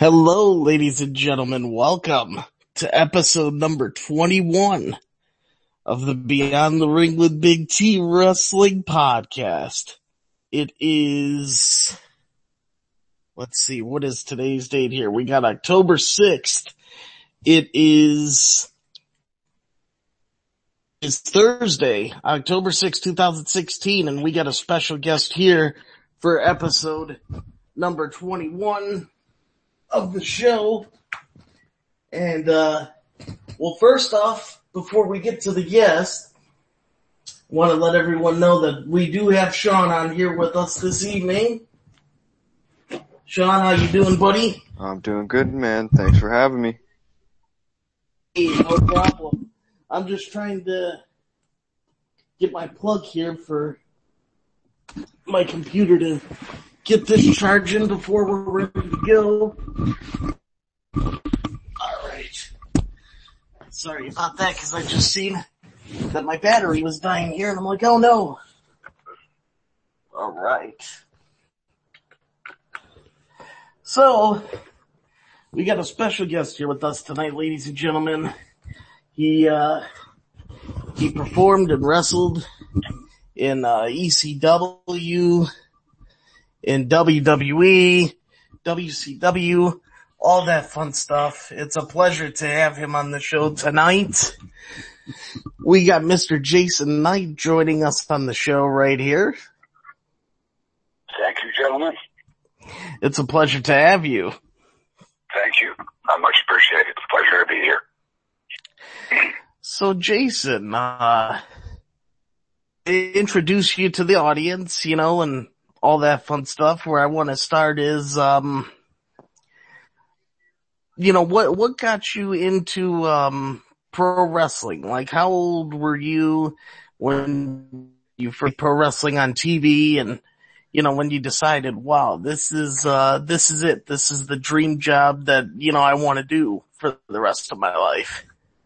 Hello, ladies and gentlemen. Welcome to episode number 21 of the Beyond the Ring with Big T Wrestling Podcast. It is, let's see, what is today's date here? We got October 6th. It's Thursday, October 6th, 2016, and we got a special guest here for episode number 21 of the show. And, well, first off, before we get to the guest, I want to let everyone know that we do have Sean on here with us this evening. Sean, how you doing, buddy? I'm doing good, man. Thanks for having me. Hey, no problem. I'm just trying to get my plug here for my computer to get this charging before we're ready to go. Alright. Sorry about that, because I just seen that my battery was dying here, and I'm like, oh no. Alright. So, we got a special guest here with us tonight, ladies and gentlemen. He performed and wrestled in ECW, in WWE, WCW, all that fun stuff. It's a pleasure to have him on the show tonight. We got Mr. Jason Knight joining us on the show right here. Thank you, gentlemen. It's a pleasure to have you. Thank you. I much appreciate it. It's a pleasure to be here. So, Jason, introduce you to the audience, and all that fun stuff. Where I want to start is, what got you into, pro wrestling? Like, how old were you when you first pro wrestling on TV and, when you decided, wow, this is it. This is the dream job that, I want to do for the rest of my life.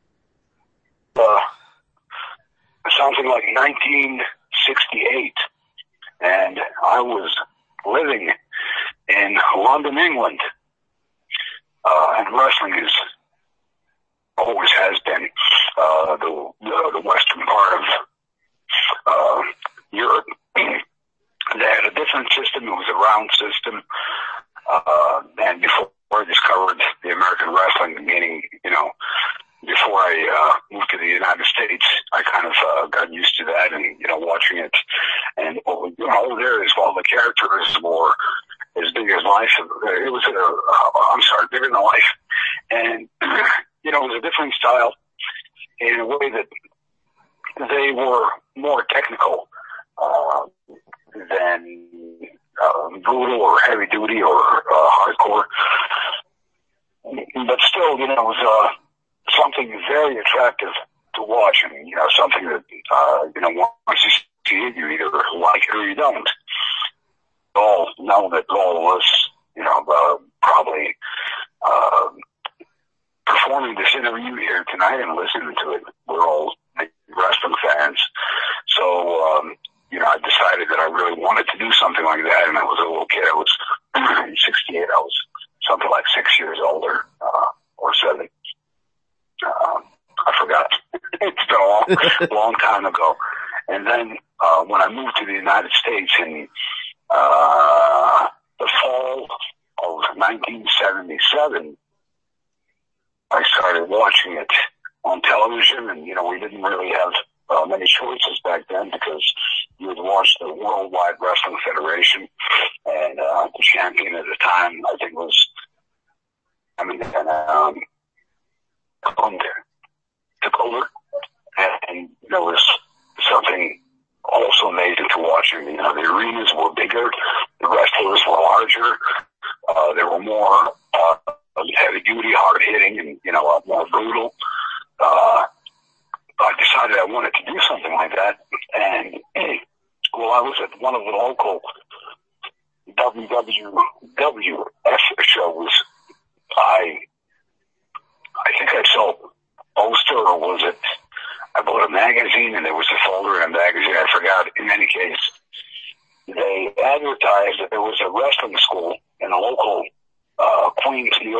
Something like 1968. And I was living in London, England. And wrestling always has been, the western part of, Europe. They had a different system. It was a round system. And before I discovered the American wrestling, meaning, before I moved to the United States, I kind of got used to that and, watching it. And over there as well, the characters were as big as life. It was, bigger than life. And, it was a different style in a way that they were more technical than brutal or heavy duty or hardcore. But still, it was something very attractive to watch, and something that once you see it, you either like it or you don't. All know that all of us, probably performing this interview here tonight and listening to it, we're all wrestling fans. So, I decided that I really wanted to do something like that, and I was a little kid. I was in 68. I was something like 6 years older, or 7. I forgot. It's been a long time ago. And then, when I moved to the United States in, the fall of 1977, I started watching it on television, and, we didn't really have many choices back then because you would watch the Worldwide Wrestling Federation, and the champion at the time, I think, was, took over, and there was something also amazing to watch. The arenas were bigger, the wrestlers were larger, there were more heavy duty, hard hitting, and more brutal. I decided I wanted to do something like that, and well, I was at one of the local WWF shows. I think I saw a poster, or was it? I bought a magazine, and there was a folder in a magazine. I forgot. In any case, they advertised that there was a wrestling school in a local Queens, New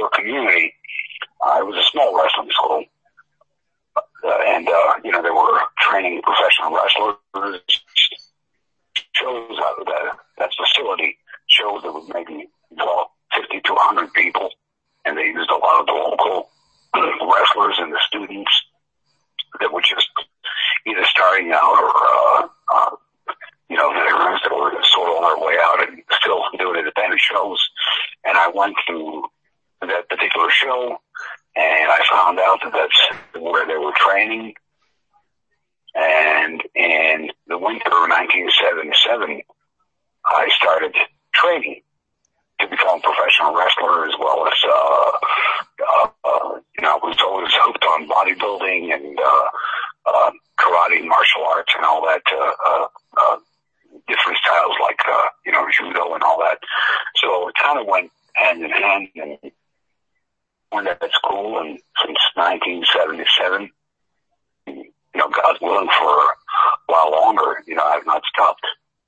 shows, and I went to that particular show, and I found out that that's where they were training. And in the winter of 1977, I started training to become a professional wrestler, as well as, I was always hooked on bodybuilding and karate, martial arts, and all that, different styles like, judo and all that. So it kind of went hand in hand, and went at school, and since 1977, God willing, for a while longer, I've not stopped.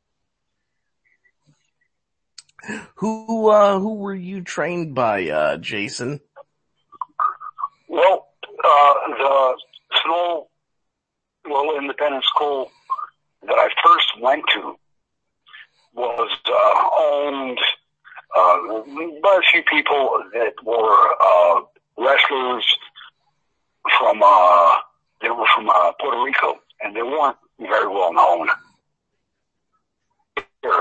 Who were you trained by, Jason? Well, the small little independent school that I first went to was owned by a few people that were wrestlers from Puerto Rico, and they weren't very well known here.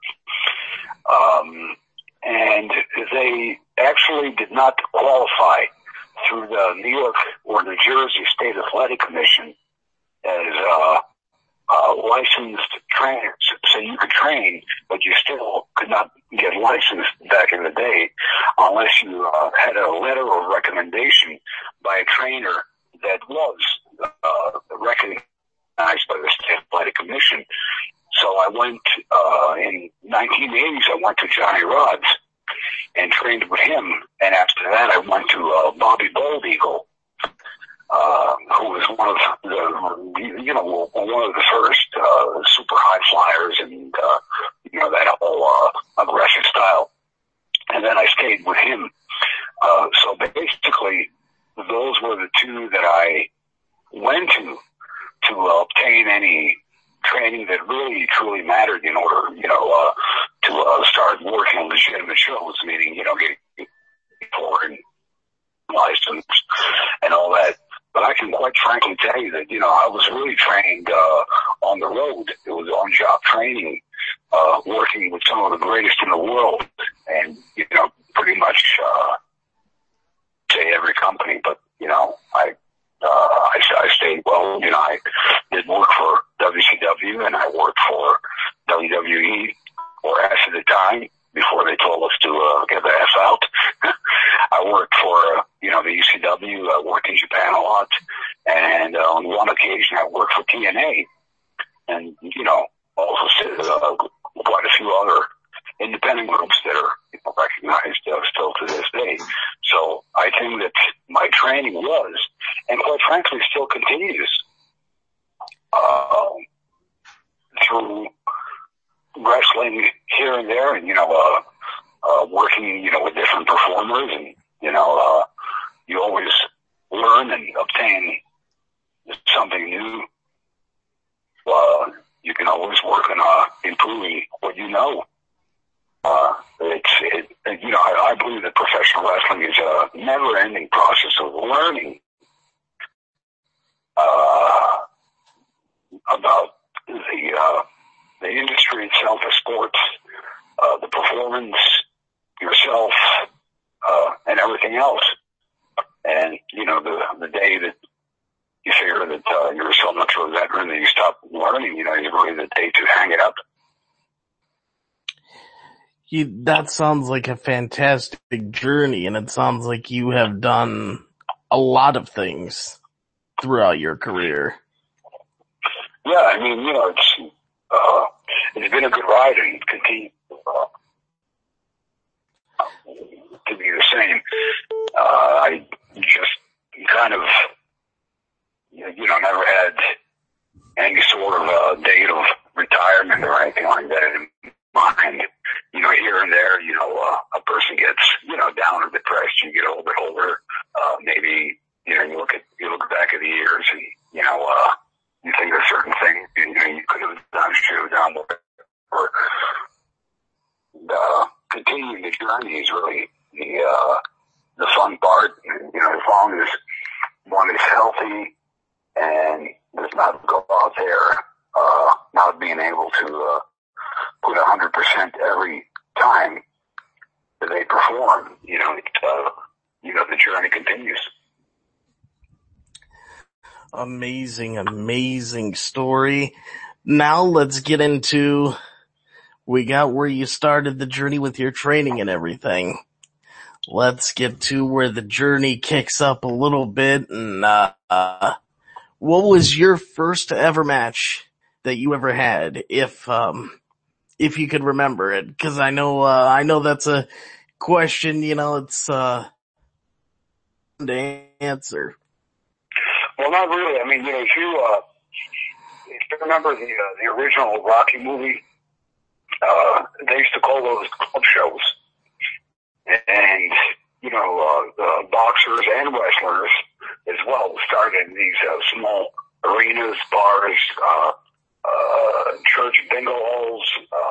And they actually did not qualify through the New York or New Jersey State Athletic Commission as licensed trainers. So you could train, but you still could not get licensed back in the day unless you had a letter of recommendation by a trainer that was recognized by the State Athletic Commission. So I went, in 1980s, I went to Johnny Rodz and trained with him. And after that, I went to Bobby Bold Eagle, who was one of the first super high flyers and, that whole aggressive style. And then I stayed with him. So basically, those were the two that I went to obtain any training that really truly mattered in order, to start working on legitimate shows, meaning, getting foreign license and all that. But I can quite frankly tell you that, I was really trained on the road. It was on-job training, working with some of the greatest in the world, and, pretty much say every company, but, I stayed well. I did work for WCW, and I worked for WWE, or S at the time, before they told us to get the F out. I worked for, the ECW. I worked in Japan a lot, and on one occasion I worked for TNA, and, also quite a few other independent groups that are recognized still to this day. So I think that my training was, and quite frankly still continues, through wrestling here and there, and, working, with different performers, and, you always learn and obtain something new. You can always work on improving what you know. I believe that professional wrestling is a never-ending process of learning about the industry itself, the sports, the performance, yourself, and everything else. And, the day that you figure that you're so much of a veteran that you stop learning, is really the day to hang it up. That sounds like a fantastic journey, and it sounds like you have done a lot of things throughout your career. Yeah, it's been a good ride, and it continues to be the same. I just kind of, never had any sort of date of retirement or anything like that in mind. Here and there, a person gets, down or depressed. You get a little bit older. Maybe, you look back at the years, and, you think of certain things, you could have done, should have done, or continuing the journey is really the fun part. As long as one is healthy and does not go out there, not being able to put 100% every time, perform, the journey continues. Amazing, amazing story. Now let's get into, we got where you started the journey with your training and everything. Let's get to where the journey kicks up a little bit. And what was your first ever match that you ever had, if you could remember it? Because I know that's a question. It's to answer. Well, not really. I mean, if you remember the original Rocky movie, they used to call those club shows. And, the boxers and wrestlers as well started in these small arenas, bars, church bingo halls,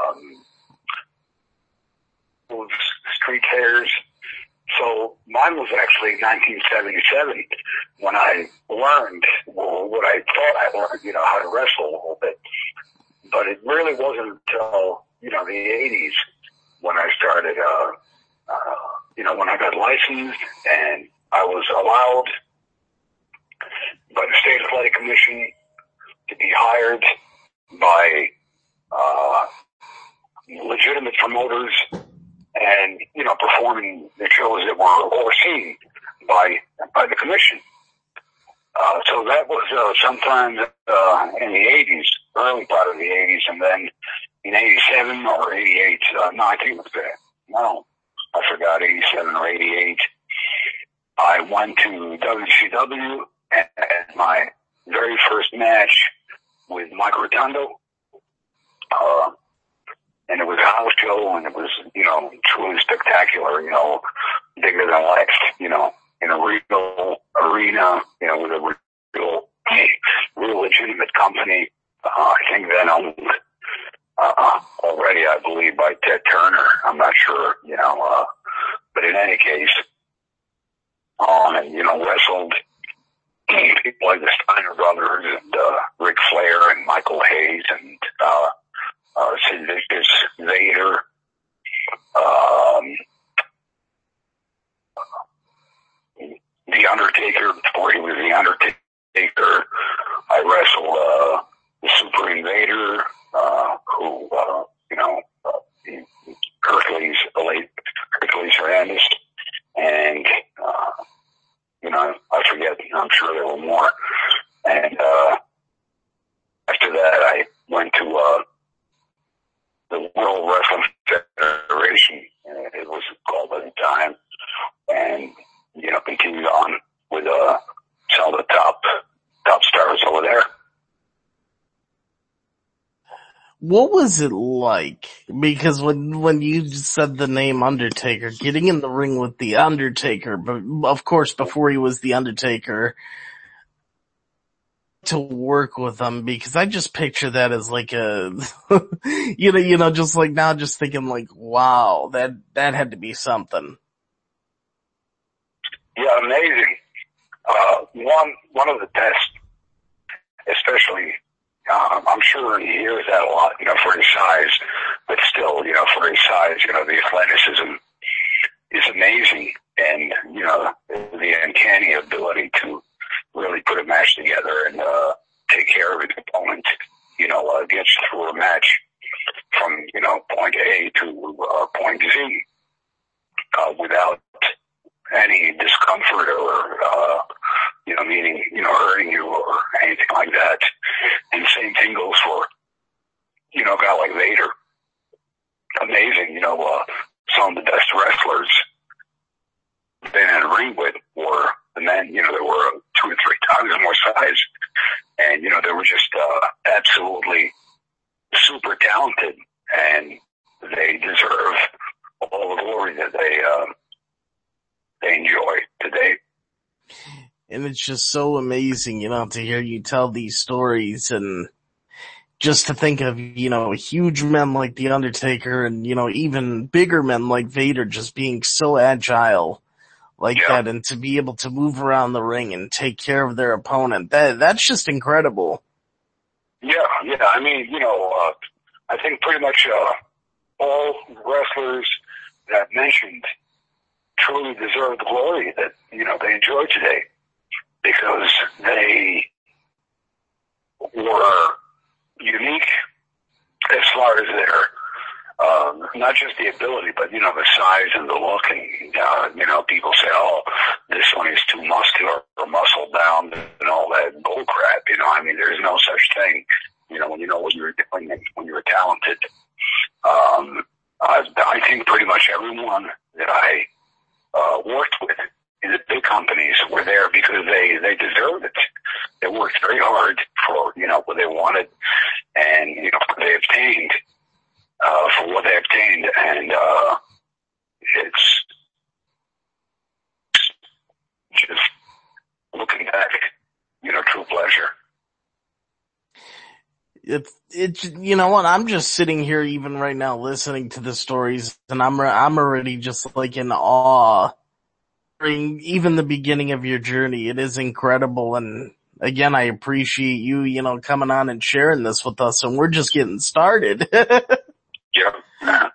street fairs. So mine was actually 1977 when I learned what I thought I learned, how to wrestle a little bit. But it really wasn't until, the 80s when I started, when I got licensed and I was allowed by the State Athletic Commission to be hired by, legitimate promoters and, performing the shows that were overseen by the commission. So that was, sometime, in the 80s, early part of the 80s, and then in 87 or 88, I think it was I forgot, 87 or 88, I went to WCW and had my very first match with Mike Rotundo. And it was a house show, and it was, truly spectacular, bigger than life, in a real arena, with a real legitimate company. I think then owned, already, I believe, by Ted Turner. I'm not sure, but in any case, wrestled people like the Steiner brothers and, Ric Flair and Michael Hayes and, Sid Vicious, Vader, The Undertaker, before he was The Undertaker. I wrestled, the Super Invader, who, Hercules, the late Hercules Hernandez, and, I forget, I'm sure there were more. And, after that, I went to, the World Wrestling Federation, it was called at the time, and, continued on with, some of the top stars over there. What was it like? Because when you said the name Undertaker, getting in the ring with the Undertaker, but of course before he was the Undertaker, to work with him, because I just picture that as like a, just like now just thinking like, wow, that had to be something. Yeah, amazing. One of the best, especially, I'm sure he hears that a lot, for his size, but still, for his size, the athleticism is amazing, and, the uncanny ability to really put a match together and, take care of his opponent, gets through a match from, point A to, point Z, without any discomfort or, meaning, hurting you or anything like that. And the same thing goes for, a guy like Vader. Amazing, some of the best wrestlers been in a ring with were the men, that were 2 or 3 times more size. And, they were just, absolutely super talented, and they deserve all the glory that they enjoy today. And it's just so amazing, to hear you tell these stories, and just to think of, huge men like The Undertaker and, even bigger men like Vader just being so agile like that, and to be able to move around the ring and take care of their opponent. That's just incredible. Yeah. I mean, I think pretty much, all wrestlers that I've mentioned, truly deserve the glory that, they enjoy today, because they were unique as far as their, not just the ability, but, the size and the look. And, people say, oh, this one is too muscular or muscle bound and all that bull crap. There's no such thing. When you know what you're doing and when you're talented. I think pretty much everyone that I worked with in the big companies were there because they deserved it. They worked very hard for, what they wanted and, what they obtained, for what they obtained. And, it's just looking back, true pleasure. It's you know what, I'm just sitting here even right now listening to the stories, and I'm already just like in awe during even the beginning of your journey. It is incredible, and again, I appreciate you, coming on and sharing this with us, and we're just getting started. Yeah.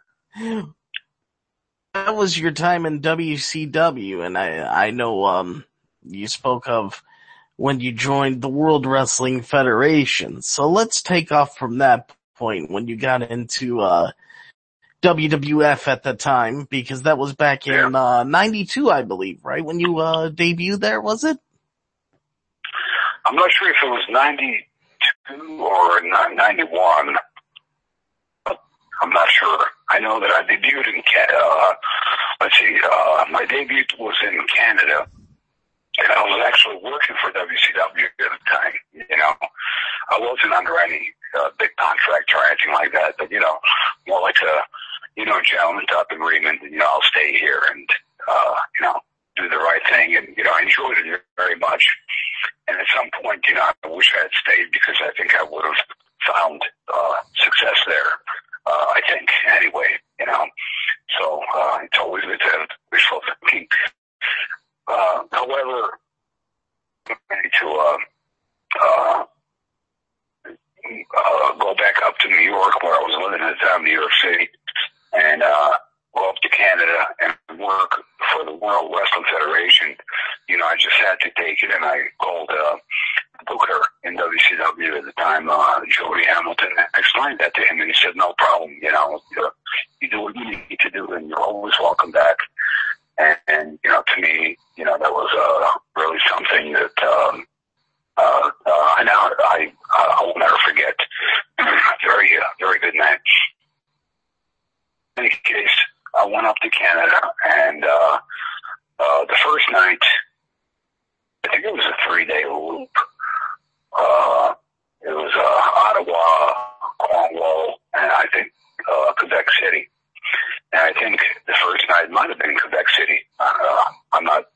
That was your time in WCW, and I know, you spoke of when you joined the World Wrestling Federation. So let's take off from that point when you got into, WWF at the time, because that was back in, 92, I believe, right? When you, debuted there, was it? I'm not sure if it was 92 or 91. I'm not sure. I know that I debuted in Canada. My debut was in Canada, and I was actually working for WCW at the time. I wasn't under any big contract or anything like that, but more like a gentleman type agreement. I'll stay here and do the right thing, and I enjoyed it very much. And at some point, I wish I had stayed, because I think I would have found success there. I think anyway, so it's always good to have wishful thinking. However, I need to go back up to New York, where I was living at the time, New York City, and go up to Canada and work for the World Wrestling Federation. I just had to take it, and I called Booker in WCW at the time, Jody Hamilton. I explained that to him, and he said, no problem, you do what you need to do, and you're always welcome back. And to me, that was really something that I will never forget. Very, very good night. In any case, I went up to Canada, and the first night, I think it was a 3-day loop. It was Ottawa, Cornwall, and I think Quebec City. And I think the first night might have been Quebec City. I'm not.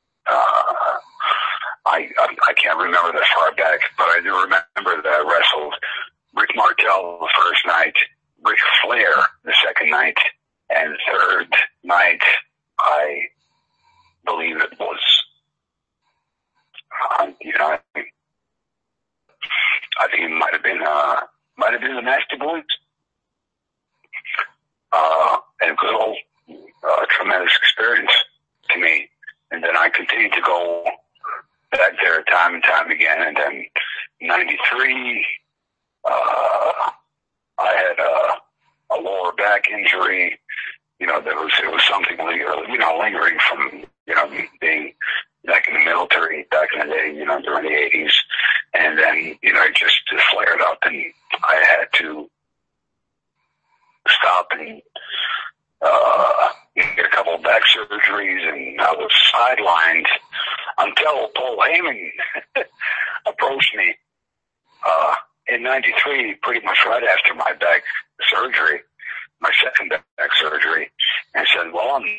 I can't remember that far back, but I do remember that I wrestled Rick Martel the first night, Ric Flair the second night, and the third night, I believe it was, I think it might have been the Nasty Boys. And a good old, tremendous experience to me. And then I continued to go back there time and time again. And then 93, I had a lower back injury. It was something lingering from, being back in the military back in the day, during the 80s. And then, it just flared up, and I had to stop and get a couple of back surgeries, and I was sidelined until Paul Heyman approached me in 93, pretty much right after my back surgery, my second back surgery, and said, well, I'm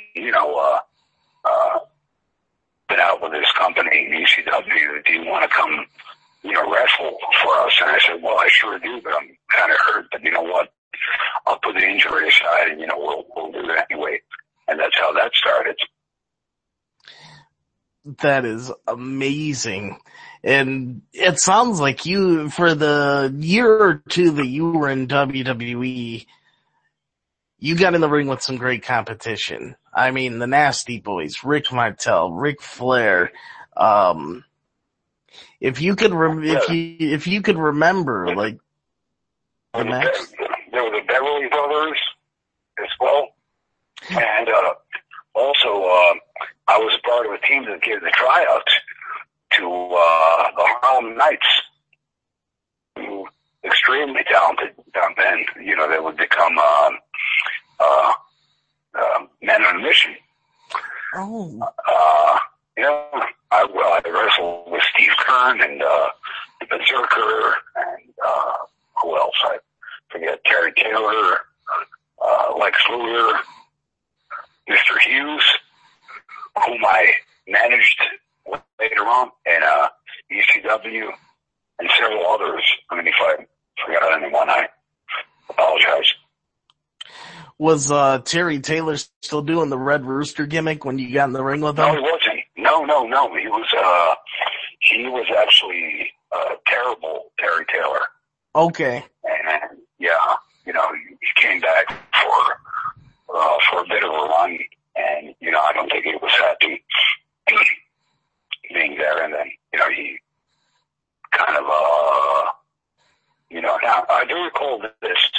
been out with this company, ECW. Do you want to come, wrestle for us? And I said, well, I sure do, but I'm kind of hurt. But you know what? I'll put the injury aside, and we'll do it anyway. And that's how that started. That is amazing. And it sounds like you, for the year or two that you were in WWE, you got in the ring with some great competition. I mean, the Nasty Boys, Rick Martel, Ric Flair. If you could remember, like, the match. There were the Beverly Brothers as well. And, also, I was a part of a team that gave the tryouts to, the Harlem Knights, who extremely talented down then. You know, they would become, men on a mission. Oh. I wrestled with Steve Kern and, the Berserker and, who else? I forget. Terry Taylor, Lex Luger, Mr. Hughes, whom I managed later on, and, ECW, and several others. I mean, if I forgot anyone, I apologize. Was Terry Taylor still doing the Red Rooster gimmick when you got in the ring with him? No, he wasn't. No. He was actually terrible Terry Taylor. Okay. And yeah, you know, he came back for a bit of a run, and you know, I don't think he was happy being there. And then, you know, he kind of you know, now I do recall this.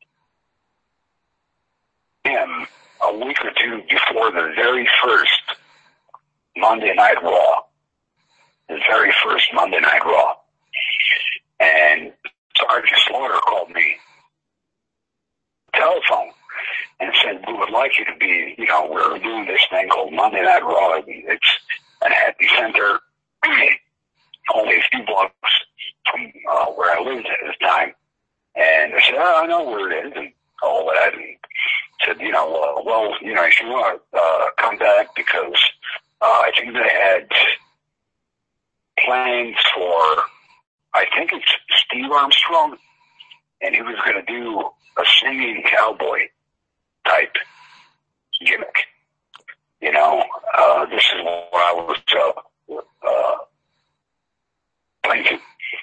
Him a week or two before the very first Monday Night Raw. The very first Monday Night Raw. And Sergeant Slaughter called me telephone and said, we would like you to be, you know, we're doing this thing called Monday Night Raw. It's at Happy Center, only a few blocks from where I lived at this time. And I said, oh, I know where it is and all that. And said, you know, well, you know, if you want to come back, because I think they had plans for, I think it's Steve Armstrong, and he was going to do a singing cowboy type gimmick. You know, this is what I was thinking.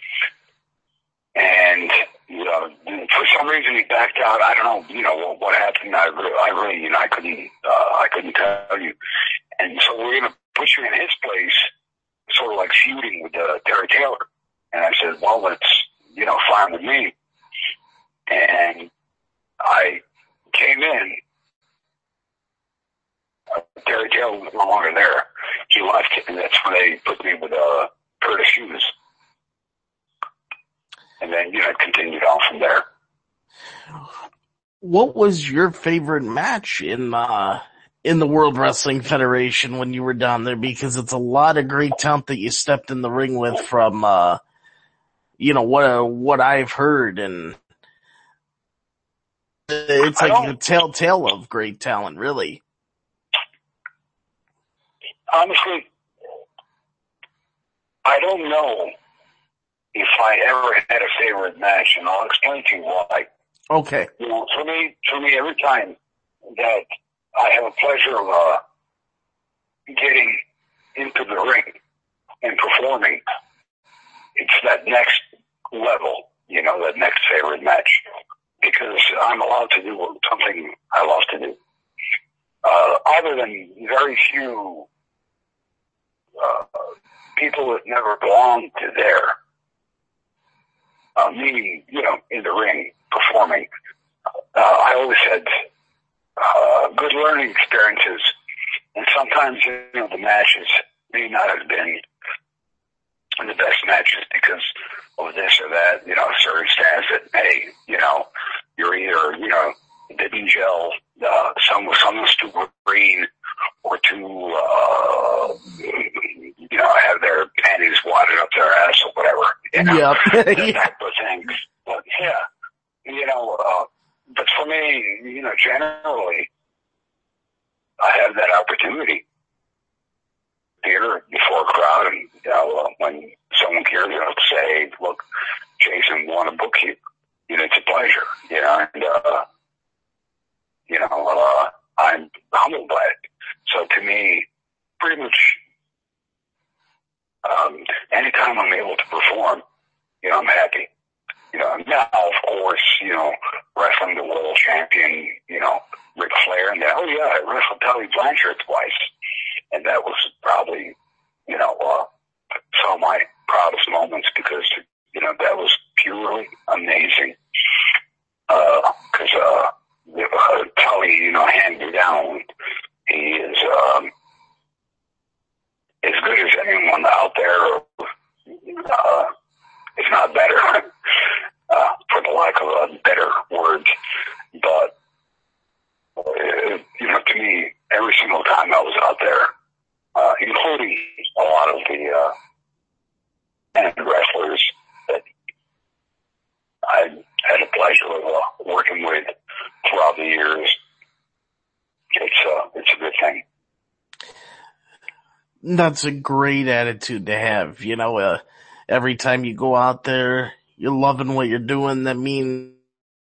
And for some reason he backed out. I don't know, you know, what happened. I really, you know, I couldn't tell you. And so we're going to put you in his place, sort of like feuding with Terry Taylor. And I said, well, that's, you know, fine with me. And I came in. Terry Taylor was no longer there. He left, and that's when they put me with Curtis Hughes. And then, you know, it continued on from there. What was your favorite match in the World Wrestling Federation when you were down there? Because it's a lot of great talent that you stepped in the ring with from, you know, what I've heard, and it's like the telltale of great talent, really. Honestly, I don't know if I ever had a favorite match, and I'll explain to you why. Okay. You know, for me, every time that I have a pleasure of getting into the ring and performing, it's that next level, you know, that next favorite match, because I'm allowed to do something I love to do. Other than very few people that never belonged to there, meaning, you know, in the ring, performing, I always had good learning experiences, and sometimes, you know, the matches may not have been the best matches because of this or that, you know, circumstance that, hey, you know, you're either, you know, didn't gel, some was too green or too, you know, have their panties wadded up their ass or whatever, you know, that type of things. But yeah, you know, but for me, you know, generally, I have that opportunity here before a crowd, and, you know, when someone cares enough to say, look, Jason, want to book you, you know, it's a pleasure, you know, and, you know, I'm humbled by it. So to me, pretty much, anytime I'm able to perform, you know, I'm happy. now, of course, wrestling the world champion, Ric Flair, and oh yeah, I wrestled Tully Blanchard twice. And that was probably, some of my proudest moments because, that was purely amazing. Cause, Tully, hand me down, he is, as good as anyone out there, if not better, for the lack of a better word. But, to me, every single time I was out there, including a lot of the wrestlers that I had the pleasure of working with throughout the years, it's a good thing. That's a great attitude to have. Every time you go out there, you're loving what you're doing. That means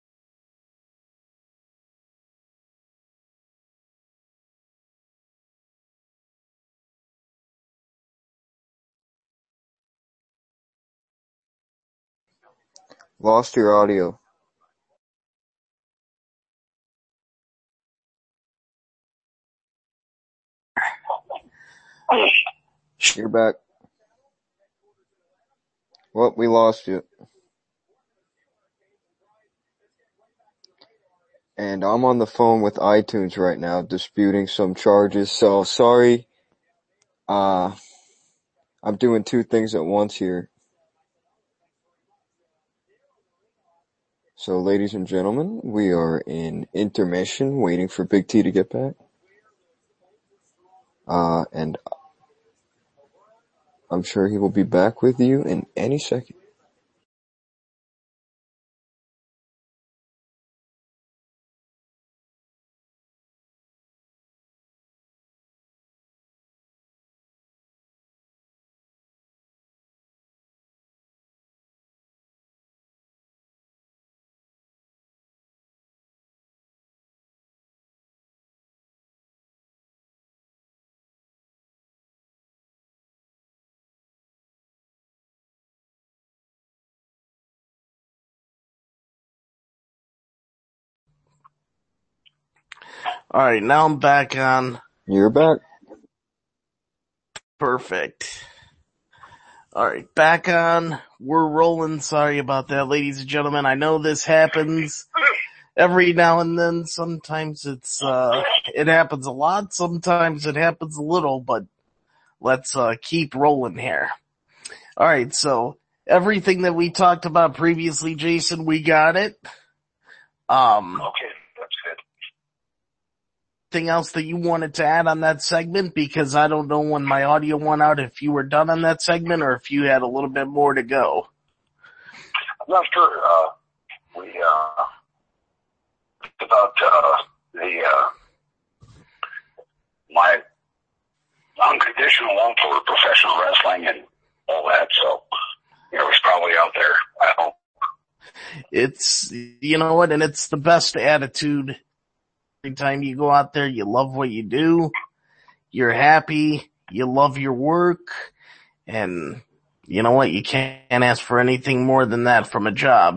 Lost your audio. You're back. Well, we lost you. And I'm on the phone with iTunes right now disputing some charges, so sorry. I'm doing two things at once here. So ladies and gentlemen, we are in intermission waiting for Big T to get back. And I'm sure he will be back with you in any second. all right. Now I'm back on. You're back. Perfect. All right, back on. We're rolling. Sorry about that, ladies and gentlemen. I know this happens every now and then. Sometimes it happens a lot. Sometimes it happens a little, but let's keep rolling here. All right, so everything that we talked about previously, Jason, we got it. Okay, that's good. Anything else that you wanted to add on that segment? Because I don't know when my audio went out if you were done on that segment or if you had a little bit more to go. I'm not sure. We about my unconditional love for professional wrestling and all that. So it was probably out there. I hope. It's, you know what, and it's the best attitude. Every time you go out there, you love what you do, you're happy, you love your work, and you know what, you can't ask for anything more than that from a job.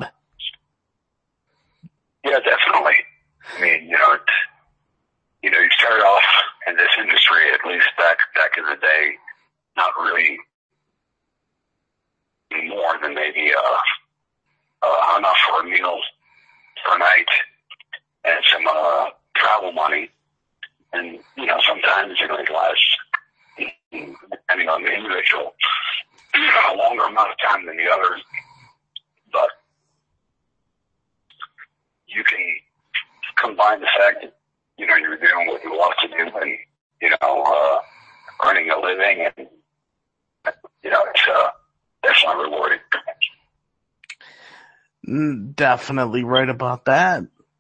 Yeah, definitely. I mean, you start off in this industry, at least back in the day, not really more than maybe enough for a meal per night and some travel money. And, sometimes it lasts, depending on the individual, a longer amount of time than the others. But you can combine the fact that, you're doing what you love to do and, earning a living and, it's definitely rewarding. Definitely right about that.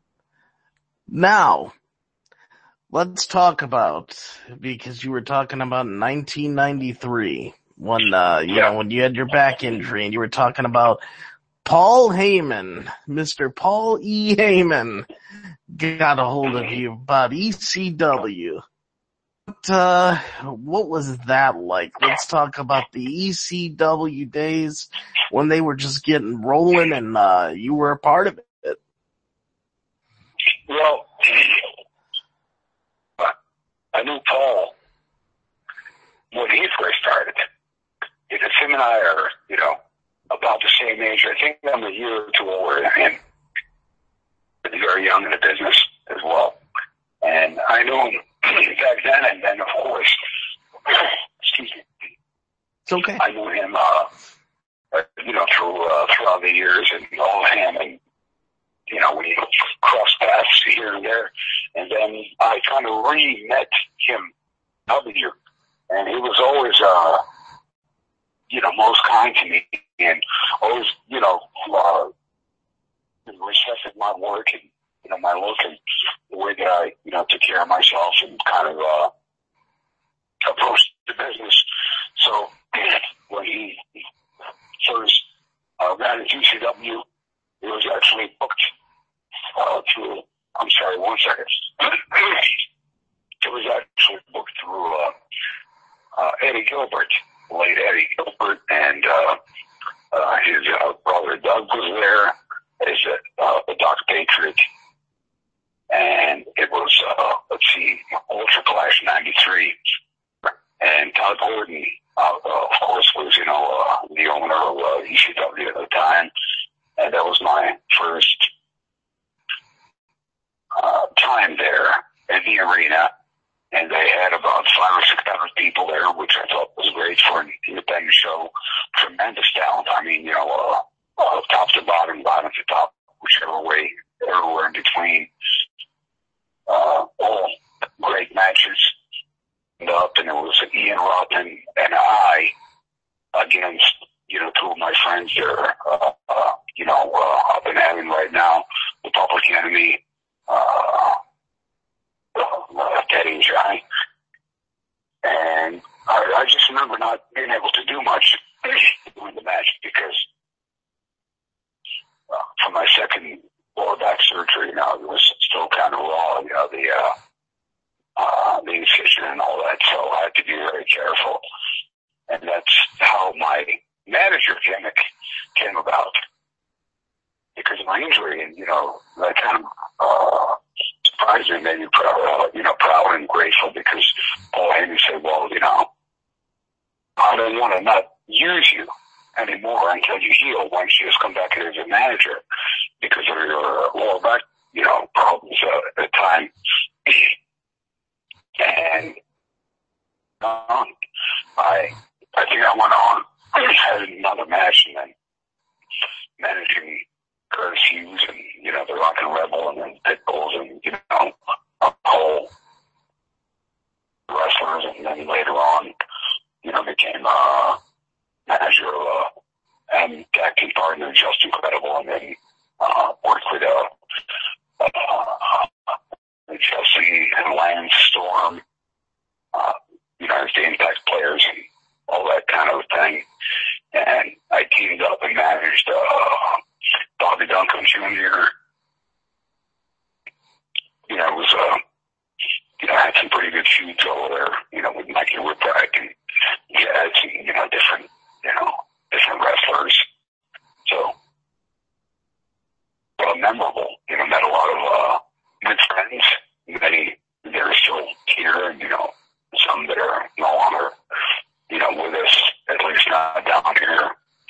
Now, let's talk about, because you were talking about 1993 when, when you had your back injury and you were talking about Paul Heyman, Mr. Paul E. Heyman got a hold of you about ECW. what was that like? Let's talk about the ECW days when they were just getting rolling and, you were a part of it. Well, I knew Paul when he first started. Because him and I are, about the same age. I think I'm a year or two older than him. He's very young in the business as well. And I knew him back then, and then, of course, excuse me. It's okay. I knew him, throughout the years and all of him, and, we crossed paths here and there. And then I kind of re-met him, W, and he was always, most kind to me, and always, respected my work and, my look and the way that I, took care of myself and kind of, approached the business. So when he first, got into GCW, it was actually booked, through, I'm sorry, 1 second. It was actually booked through, Eddie Gilbert, late Eddie Gilbert, and, his, brother Doug was there. Is the Doc Patriot, and it was Ultra Clash '93, and Todd Gordon, of course, was the owner of ECW at the time, and that was my first time there in the arena, and they had about 500 or 600 people there, which I thought was great for an independent show. Tremendous talent. I mean, top to bottom, bottom to top, whichever way, everywhere in between. All great matches. And it was Ian Rotten and I against, two of my friends there, up and having right now, the Public Enemy, Teddy and Johnny. And I just remember not being able to do much during the match because for my second lower back surgery, it was still kind of raw, the incision and all that, so I had to be very careful. And that's how my manager gimmick came about. Because of my injury, and, that kind of, surprised me, made me proud and grateful, because Paul Heyman said, well, I don't want to not use you anymore until you heal. Why don't you just come back here as a manager because of your lower back, problems at the time. And I think I went on, had another match, and then managing Curtis Hughes and, the Rockin' Rebel and then Pitbulls and, whole wrestlers, and then later on, became manager and acting partner Just Incredible, and then worked with Jesse and Lance Storm, as the Impact players and all that kind of thing. And I teamed up and managed Bobby Duncan Jr. It was I had some pretty good shoots over there, with Mikey Whipwreck, and he had some, different wrestlers. So, memorable, met a lot of good friends. Many that are still here, and, some that are no longer, with us, at least not down here.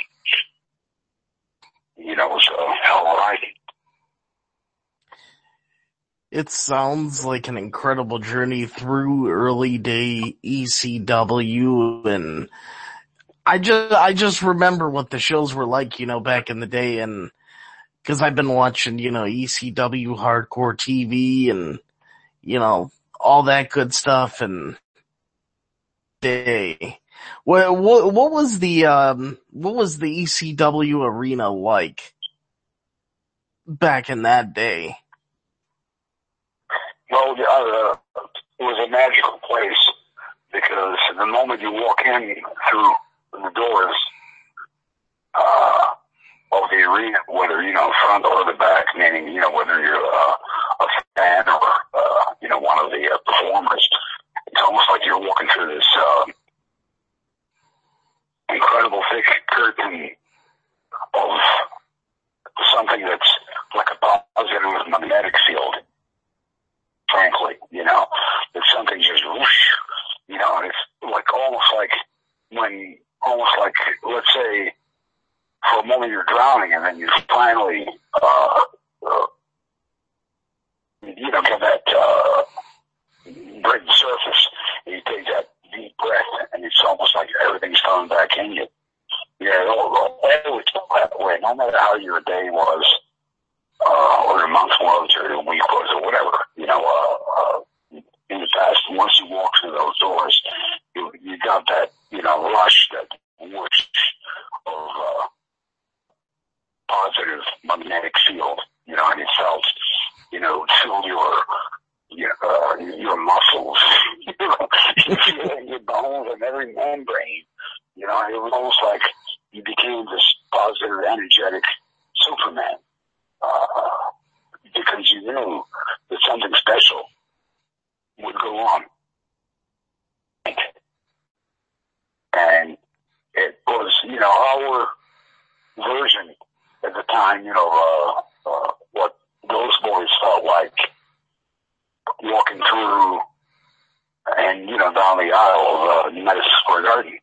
It was a hell of a ride. It sounds like an incredible journey through early day ECW, and I just remember what the shows were like, back in the day, and cause I've been watching, ECW Hardcore TV and, all that good stuff, and what was the ECW arena like back in that day? Well, it was a magical place, because the moment you walk in through the doors of the arena, whether front or the back, meaning whether you're a fan or one of the performers, it's almost and almost like, let's say, for a moment you're drowning, and then you finally, get that break the surface, and you take that deep breath, and it's almost like everything's coming back in you. Yeah, it was that way. No matter how your day was, or your month was, or your week was, or whatever, in the past, once you walk through those doors, you got that, rush, that whoosh of positive magnetic field, and it felt, filled your muscles, your bones and every membrane. It was almost like you became this positive, energetic Superman, because you knew that something special would go on. And it was, our version at the time, what those boys felt like walking through and, down the aisle of Madison Square Garden.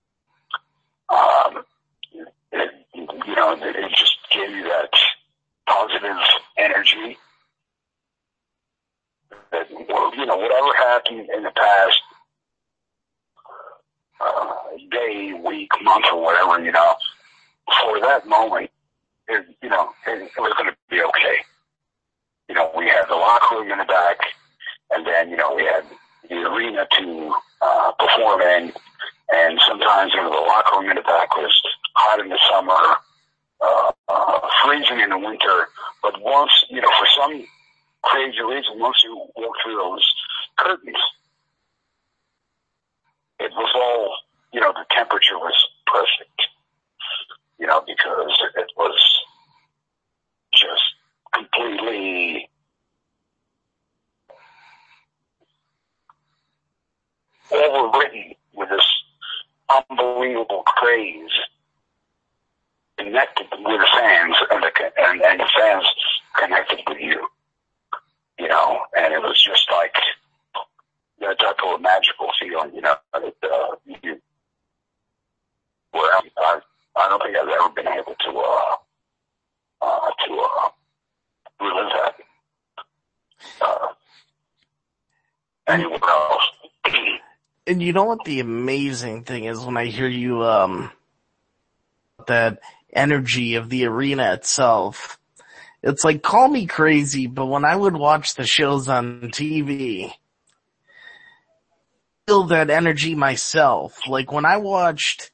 It just gave you that positive energy that, whatever happened in the past day, week, month, or whatever, for that moment, it was going to be okay. We had the locker room in the back, and then, we had the arena to perform in, and sometimes, the locker room in the back was hot in the summer, freezing in the winter, but once, for some crazy reason, once you walk through those curtains, it was all, the temperature was perfect, because it was just completely overwritten with this unbelievable craze connected with the fans and the fans connected with you, and it was just like that type of magical feeling, I don't think I've ever been able to relive that anywhere else. And you know what the amazing thing is when I hear you, that energy of the arena itself, it's like, call me crazy, but when I would watch the shows on TV, feel that energy myself. Like when I watched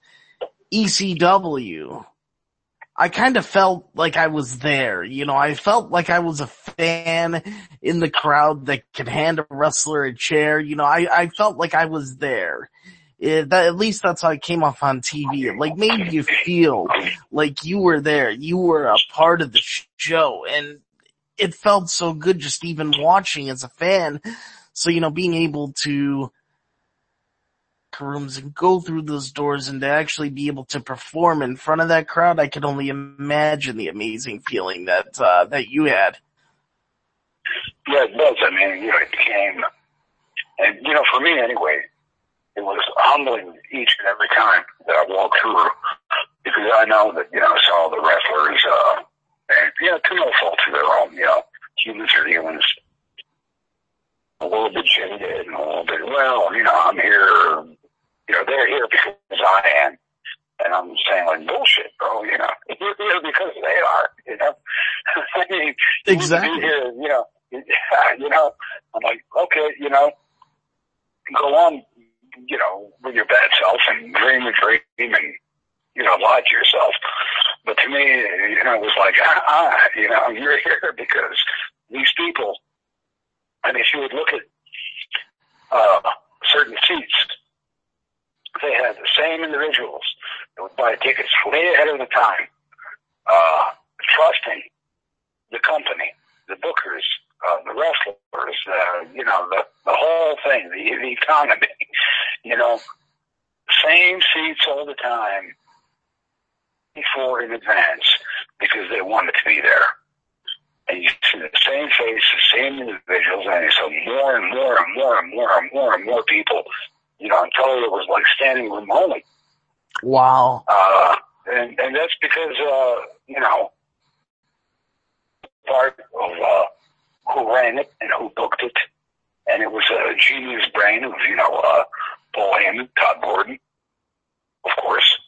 ECW, I kind of felt like I was there. I felt like I was a fan in the crowd that could hand a wrestler a chair. I felt like I was there. At least that's how it came off on TV. It like made you feel like you were there. You were a part of the show, and it felt so good just even watching as a fan. So, being able to rooms and go through those doors and to actually be able to perform in front of that crowd, I could only imagine the amazing feeling that you had. Yeah, it does. I mean, it became, and for me anyway, it was humbling each and every time that I walked through, because I know that, some of the wrestlers, and, to no fault to their own, humans are humans, a little bit jaded and a little bit, I'm here, they're here because I am. And I'm saying like, bullshit, bro, you're here because they are, I mean, exactly. Here, I'm like, okay, go on, with your bad self and dream a dream and, lie to yourself. But to me, it was like, you're here because these people, and if you would look at, certain seats, they had the same individuals that would buy tickets way ahead of the time, trusting the company, the bookers, the wrestlers, the whole thing, the economy, same seats all the time before in advance because they wanted to be there. And you see the same face, the same individuals, and you saw more and more and more and more and more and more people, until it was like standing room only. Wow. And that's because, part of, who ran it and who booked it. And it was a genius brain of, Paul Heyman, Todd Gordon, of course.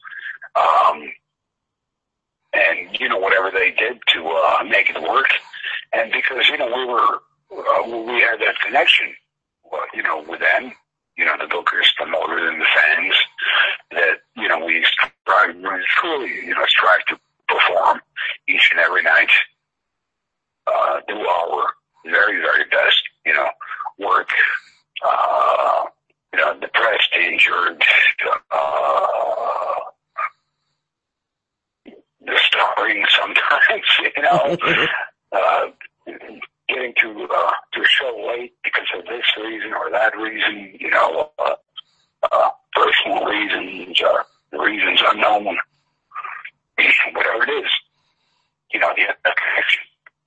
And, whatever they did to, make it work. And because, we had that connection, with them, the bookers, promoters, and the fans that, we strive to perform each and every night, do our very, very best, work, depressed, injured, starring sometimes, getting to a show late because of this reason or that reason, personal reasons or reasons unknown, whatever it is, the connection,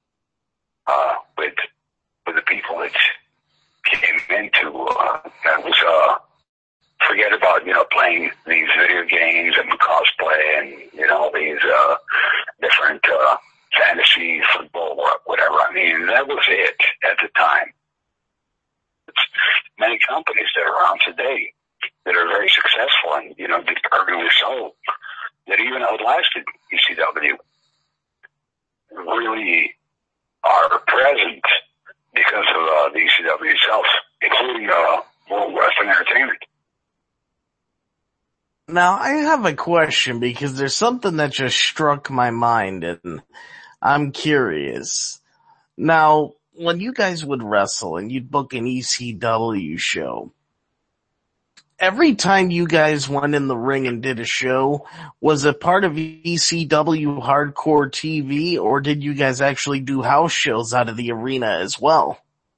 with the people that came into, that was, forget about, playing these video games and cosplay and, these, different, fantasy, football, whatever. I mean, that was it at the time. It's many companies that are around today that are very successful and, determinedly so, that even outlasted ECW, really are present because of the ECW itself, including World Wrestling Entertainment. Now, I have a question because there's something that just struck my mind and I'm curious. Now, when you guys would wrestle and you'd book an ECW show, every time you guys went in the ring and did a show, was it part of ECW Hardcore TV, or did you guys actually do house shows out of the arena as well?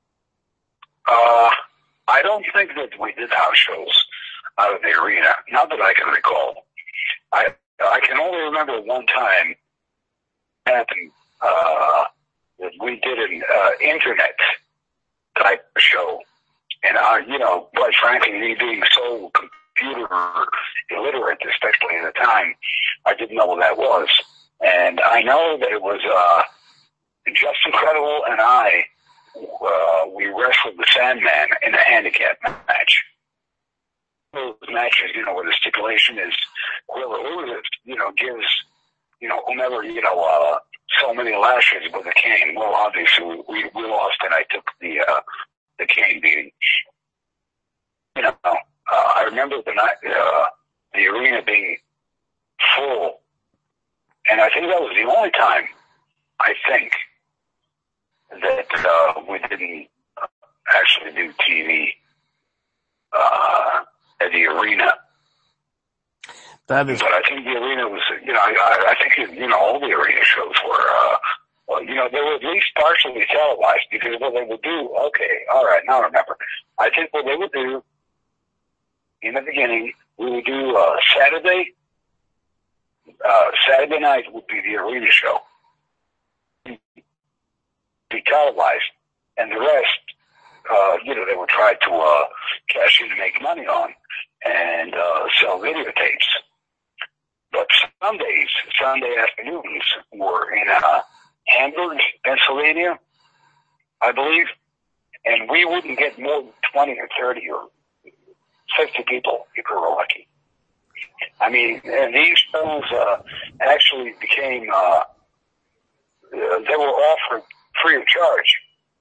I don't think that we did house shows out of the arena, not that I can recall. I can only remember one time happened, that we did an internet type of show. And quite frankly, me being so computer illiterate, especially at the time, I didn't know what that was. And I know that it was Just Incredible and I, we wrestled the Sandman in a handicap match. Those matches, where the stipulation is whoever loses, gives, whomever, so many lashes with a cane. Well, obviously we lost and I took the cane beating. I remember the night, the arena being full, and I think that was the only time, I think, that we didn't actually do TV at the arena. That is. But I think the arena was, I think, all the arena shows were, they were at least partially televised because what they would do, okay, all right, now I remember. I think what they would do in the beginning, we would do Saturday night would be the arena show, be televised, and the rest, they would try to cash in to make money on and sell videotapes. But Sunday afternoons were in Hamburg, Pennsylvania, I believe, and we wouldn't get more than 20 or 30 or 50 people if we were lucky. I mean, and these shows actually became, they were offered free of charge.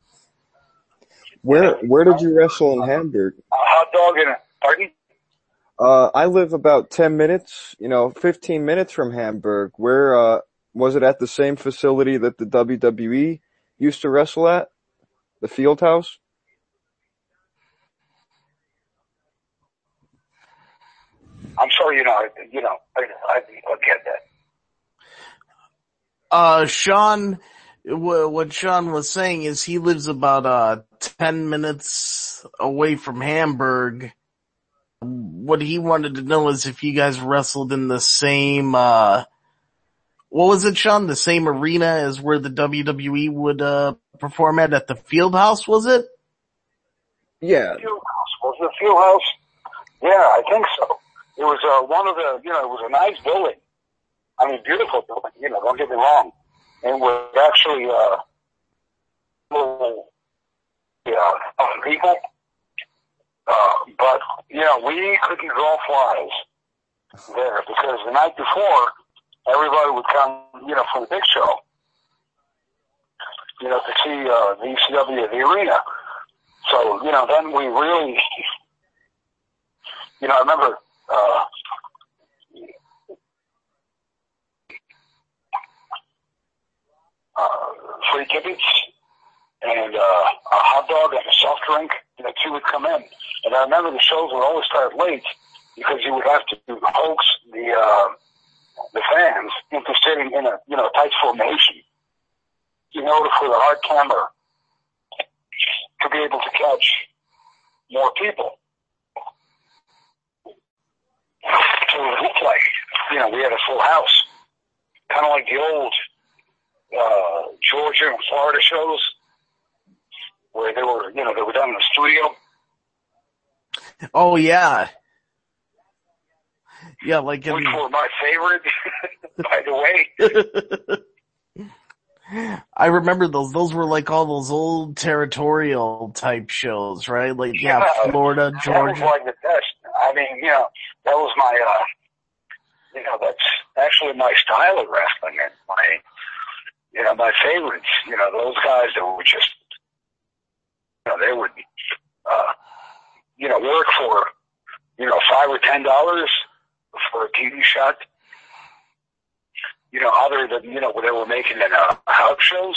Where did you wrestle in Hamburg? A hot dog and pardon? I live about 10 minutes, 15 minutes from Hamburg. Where, was it at the same facility that the WWE used to wrestle at? The Field House? I'm sorry, I didn't get that. Sean, what Sean was saying is he lives about 10 minutes away from Hamburg. What he wanted to know is if you guys wrestled in the same, what was it, Sean? The same arena as where the WWE would perform at the Field House, was it? Yeah. Field House. Was it the Field House? Yeah, I think so. It was one of the, it was a nice building. I mean, beautiful building, don't get me wrong. And we're actually, little, people. But, we couldn't draw flies there because the night before, everybody would come, for the big show, to see, the ECW at the arena. So, then we really, I remember, free tickets and, a hot dog and a soft drink, two would come in. And I remember the shows would always start late because you would have to hoax the fans into sitting in a, tight formation in order for the hard camera to be able to catch more people. So it looked like, we had a full house. Kind of like the old, Georgia and Florida shows where they were, they were done in the studio. Oh, yeah. Yeah, like which were my favorite, by the way. I remember those. Those were like all those old territorial type shows, right? Like, Florida, Georgia. That was like the best. I mean, that was my, that's actually my style of wrestling and my favorites. Those guys that were just, they would, work for, $5 or $10 for a TV shot. Other than, what they were making in, house shows.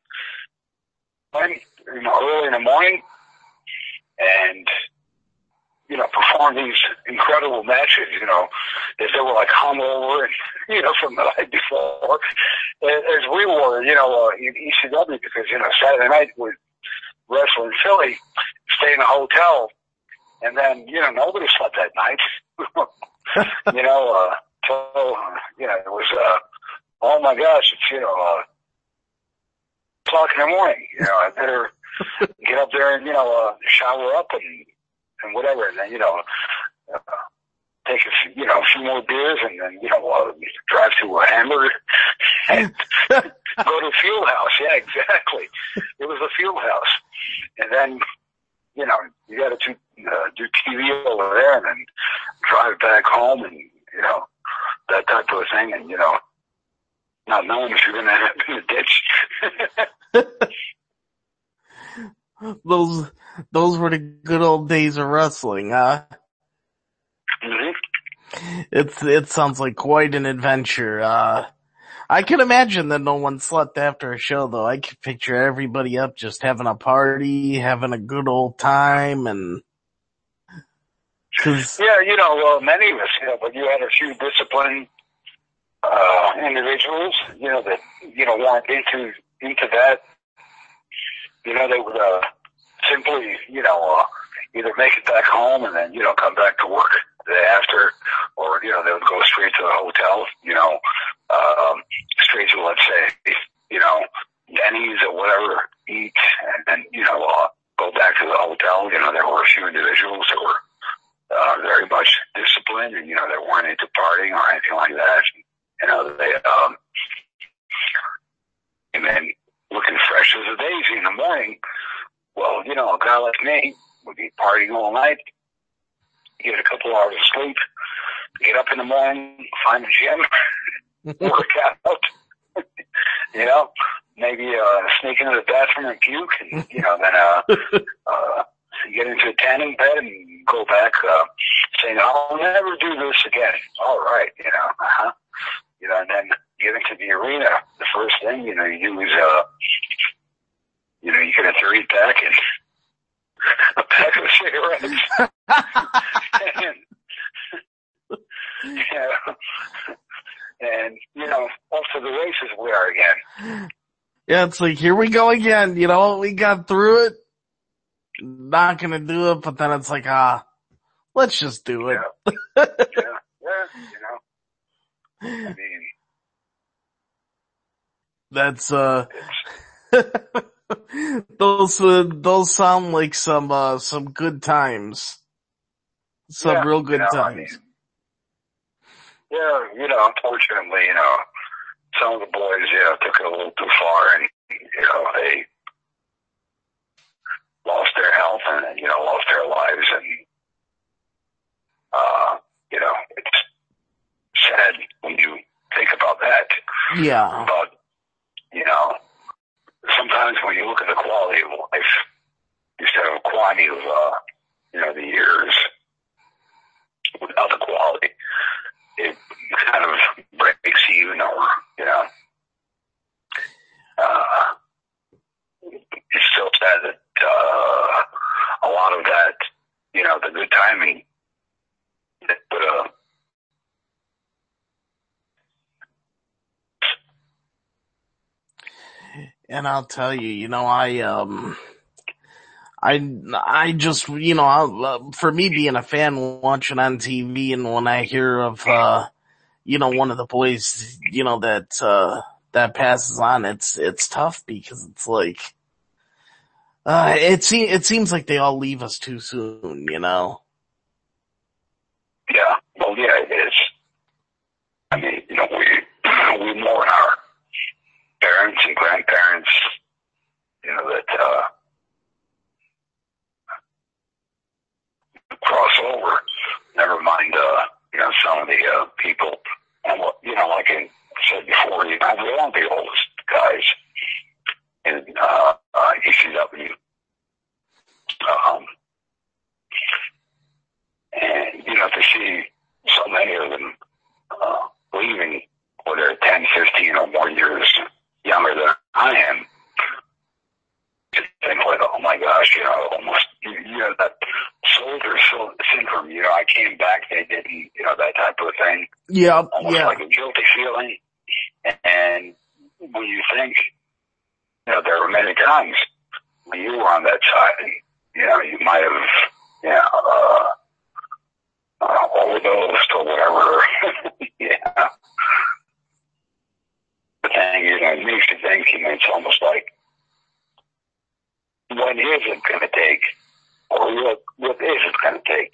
Early in the morning. And, perform these incredible matches, as they were like hungover and, from the night before. As we were, in ECW, because, Saturday night we wrestle in Philly, stay in a hotel, and then, nobody slept that night. It was, oh my gosh, it's, o'clock in the morning, I better get up there and, shower up and whatever, and then, take a few more beers and then, drive to a hamburger and go to a field house. Yeah, exactly. It was a field house. And then, you got to do TV over there and then drive back home and, that type of thing. And, not knowing if you're going to end up in the ditch. Those were the good old days of wrestling, huh? Mm-hmm. It sounds like quite an adventure. I can imagine that no one slept after a show, though. I could picture everybody up just having a party, having a good old time, and many of us, but you had a few disciplined individuals, that weren't into that. They would simply, either make it back home and then come back to work the day after, or they would go straight to the hotel, straight to, let's say, Denny's or whatever, eat, and then go back to the hotel. There were a few individuals that were very much disciplined, and they weren't into partying or anything like that. They and then looking fresh as a daisy in the morning. Well, a guy like me would be partying all night, get a couple hours of sleep, get up in the morning, find a gym, work out, maybe sneak into the bathroom and puke, and then get into a tanning bed and go back saying, "I'll never do this again." All right, and then get into the arena. The first thing you do is you get a 3-pack and a pack of cigarettes. and off to the races we are again. Yeah, it's like, here we go again. We got through it. Not gonna do it, but then it's like, let's just do it. I mean, that's those sound like some good times. Some real good times. Yeah, unfortunately, some of the boys, took it a little too far, and, they lost their health and, lost their lives, and, it's sad when you think about that. Yeah. But, sometimes when you look at the quality of life, instead of the quantity of, the years, without the quality, it kind of breaks even, or, it's still sad that, a lot of that, the good timing, but, and I'll tell you, I just, for me being a fan watching on TV, and when I hear of, one of the boys, that passes on, it's tough, because it's like, it seems like they all leave us too soon, Yeah. Well, yeah, it is. I mean, we mourn our parents and grandparents, that, cross over. Never mind, some of the, people. And, like I said before, we're all the oldest guys in, ECW. And, to see so many of them, leaving, when they're 10, 15 or more years younger than I am, to think like, oh my gosh, almost, that soldier syndrome, I came back, they didn't, that type of thing. Yeah. Almost Yeah. like a guilty feeling. And when you think, there were many times when you were on that side, and, you might have, overdosed or whatever. Yeah. The thing is, it makes you think, it's almost like, when is it going to take, or what is it going to take,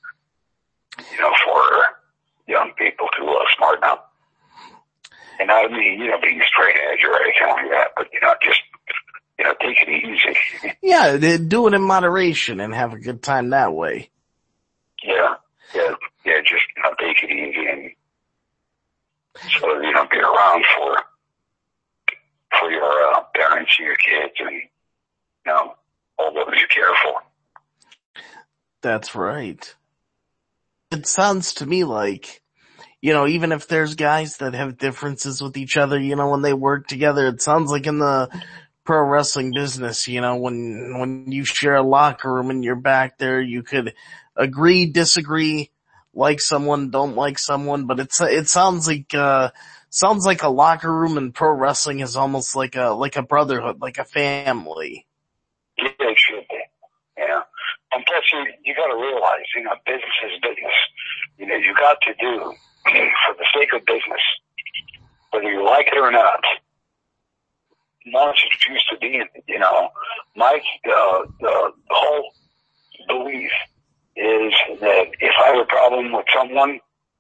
for young people to smarten up? And I don't mean, being straight edge or anything like that, but, just, take it easy. Yeah, do it in moderation and have a good time that way. Yeah, just, take it easy, and so, be around for your, parents and your kids, and, all those you care for. That's right. It sounds to me like, even if there's guys that have differences with each other, when they work together, it sounds like in the pro wrestling business, when you share a locker room and you're back there, you could agree, disagree, like someone, don't like someone, but it sounds like a locker room in pro wrestling is almost like a brotherhood, like a family. Yeah, it should be. And plus you gotta realize, business is business. You got to do, for the sake of business, whether you like it or not. Once it's used to be, Mike, the whole belief is that if I have a problem with someone,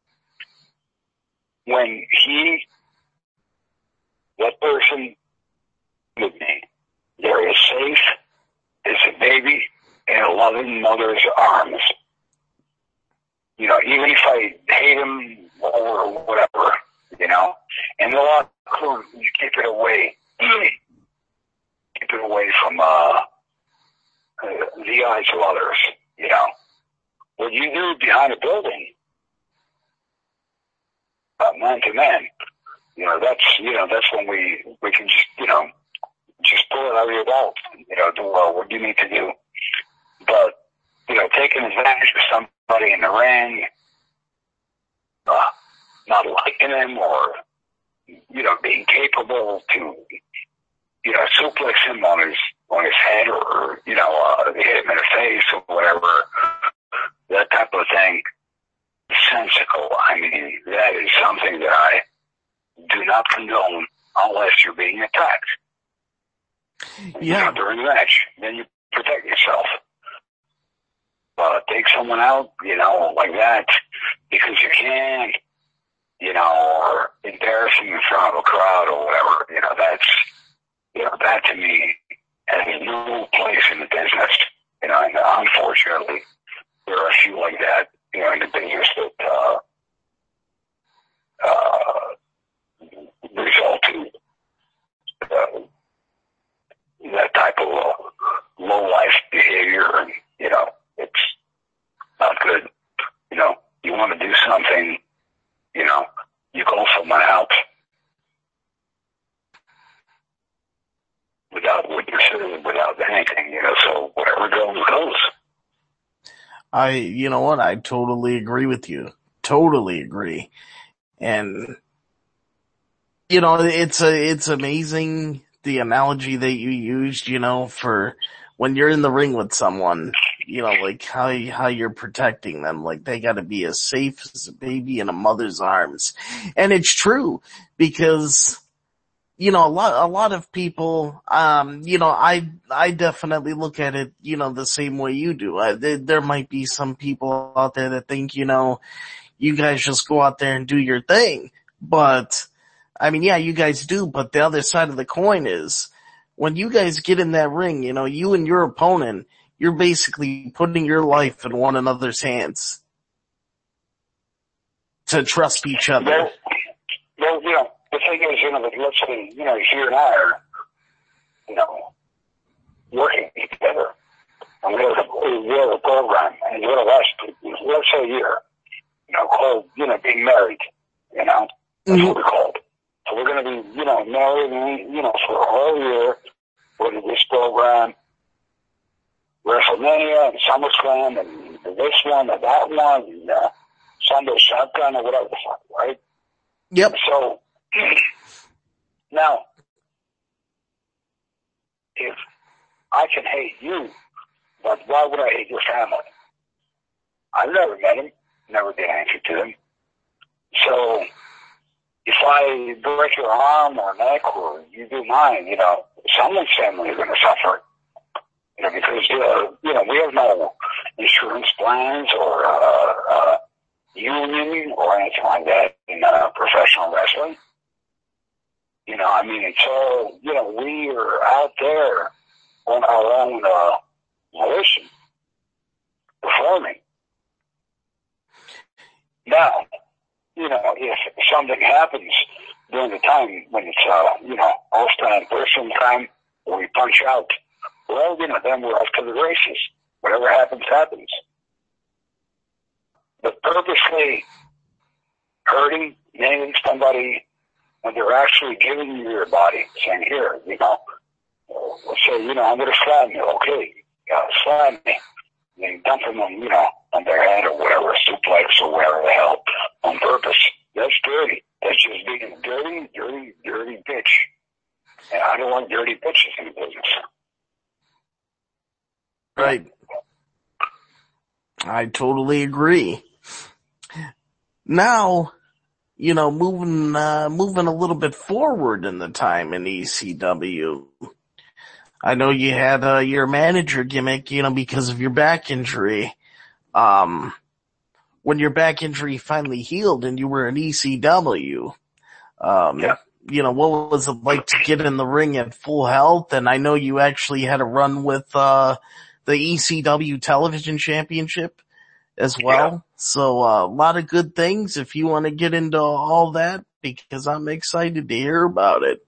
when that person with me, they're as safe as a baby in a loving mother's arms. Even if I hate him or whatever, and the locker room, you keep it away. Keep it away from, the eyes of others, What you do behind a building, man to man, that's when we can just, just pull it out of your vault, do what you need to do. But, taking advantage of somebody in the ring, not liking him, or, being capable to, suplex him on his head, or, hit him in the face or whatever, that type of thing, sensical. I mean, that is something that I do not condone unless you're being attacked. Yeah. During the match, then you protect yourself. Take someone out, like that, because you can, or embarrassing in front of a crowd or whatever, that to me has no place in the business, and unfortunately, there are a few like that, in the business that, result in that type of low life behavior, and it's not good. You want to do something, you go someone else without witnessing, without anything, so whatever goes. You know what? I totally agree with you. Totally agree. And, it's amazing the analogy that you used, for when you're in the ring with someone, like how you're protecting them. Like they gotta be as safe as a baby in a mother's arms. And it's true because, a lot of people, I definitely look at it, the same way you do. There might be some people out there that think, you guys just go out there and do your thing. But, yeah, you guys do, but the other side of the coin is, when you guys get in that ring, you and your opponent, you're basically putting your life in one another's hands to trust each other. Well, the thing is, let's say, you and I are, working together, and we have a program, and we have let's say a year, called, being married, that's what we call it. So we're going to be, married, and, for a whole year, we're going to do this program, WrestleMania, and SummerSlam, and this one, and that one, and Sunday Shotgun, or whatever the fuck, right? Yep. So, now, if I can hate you, but why would I hate your family? I've never met him, never did anything to them. So, if I break your arm or neck or you do mine, someone's family is going to suffer. Because, we have no insurance plans or union or anything like that in professional wrestling. It's all, we are out there on our own volition, performing. Now, if something happens during the time when it's, all-time person time, or we punch out, well, then we're off to the races. Whatever happens, happens. But purposely hurting, naming somebody when they're actually giving you your body, saying, here, let's say, I'm going to slam you, okay, slam me. And then dump them on, on their head or whatever, suplex or whatever the hell, on purpose. That's dirty. That's just being a dirty bitch. And I don't want dirty bitches in the business. Right. I totally agree. Now, moving a little bit forward in the time in ECW. I know you had your manager gimmick, because of your back injury. When your back injury finally healed and you were in ECW, what was it like to get in the ring at full health? And I know you actually had a run with the ECW Television Championship as well. Yeah. So a lot of good things if you want to get into all that, because I'm excited to hear about it.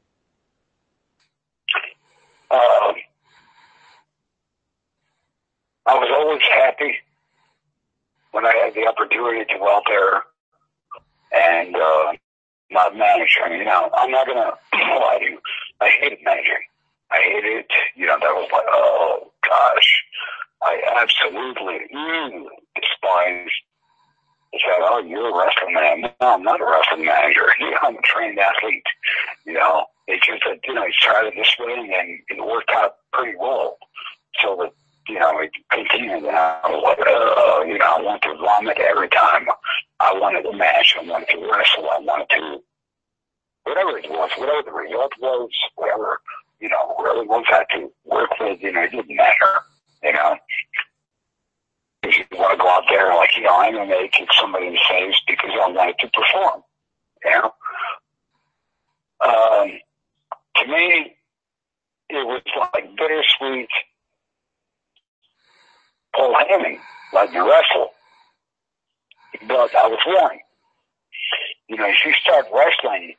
I was always happy when I had the opportunity to go out there and not manage. I'm not going to lie to you. I hated managing. I hated it. That was like, oh, gosh. I absolutely despised the fact, oh, you're a wrestling man. No, I'm not a wrestling manager. I'm a trained athlete. It's just that, he started this way and then it worked out pretty well. So that, it continued. And I was like, I want to vomit every time I wanted to match. I wanted to wrestle. I wanted to, whatever it was, whatever the result was, whatever, whoever was had to work with, it didn't matter, If you want to go out there, like, MMA, kick somebody in the face because I wanted to perform, To me, it was like bittersweet Paul Heyman, like you wrestle. But I was warned. If you start wrestling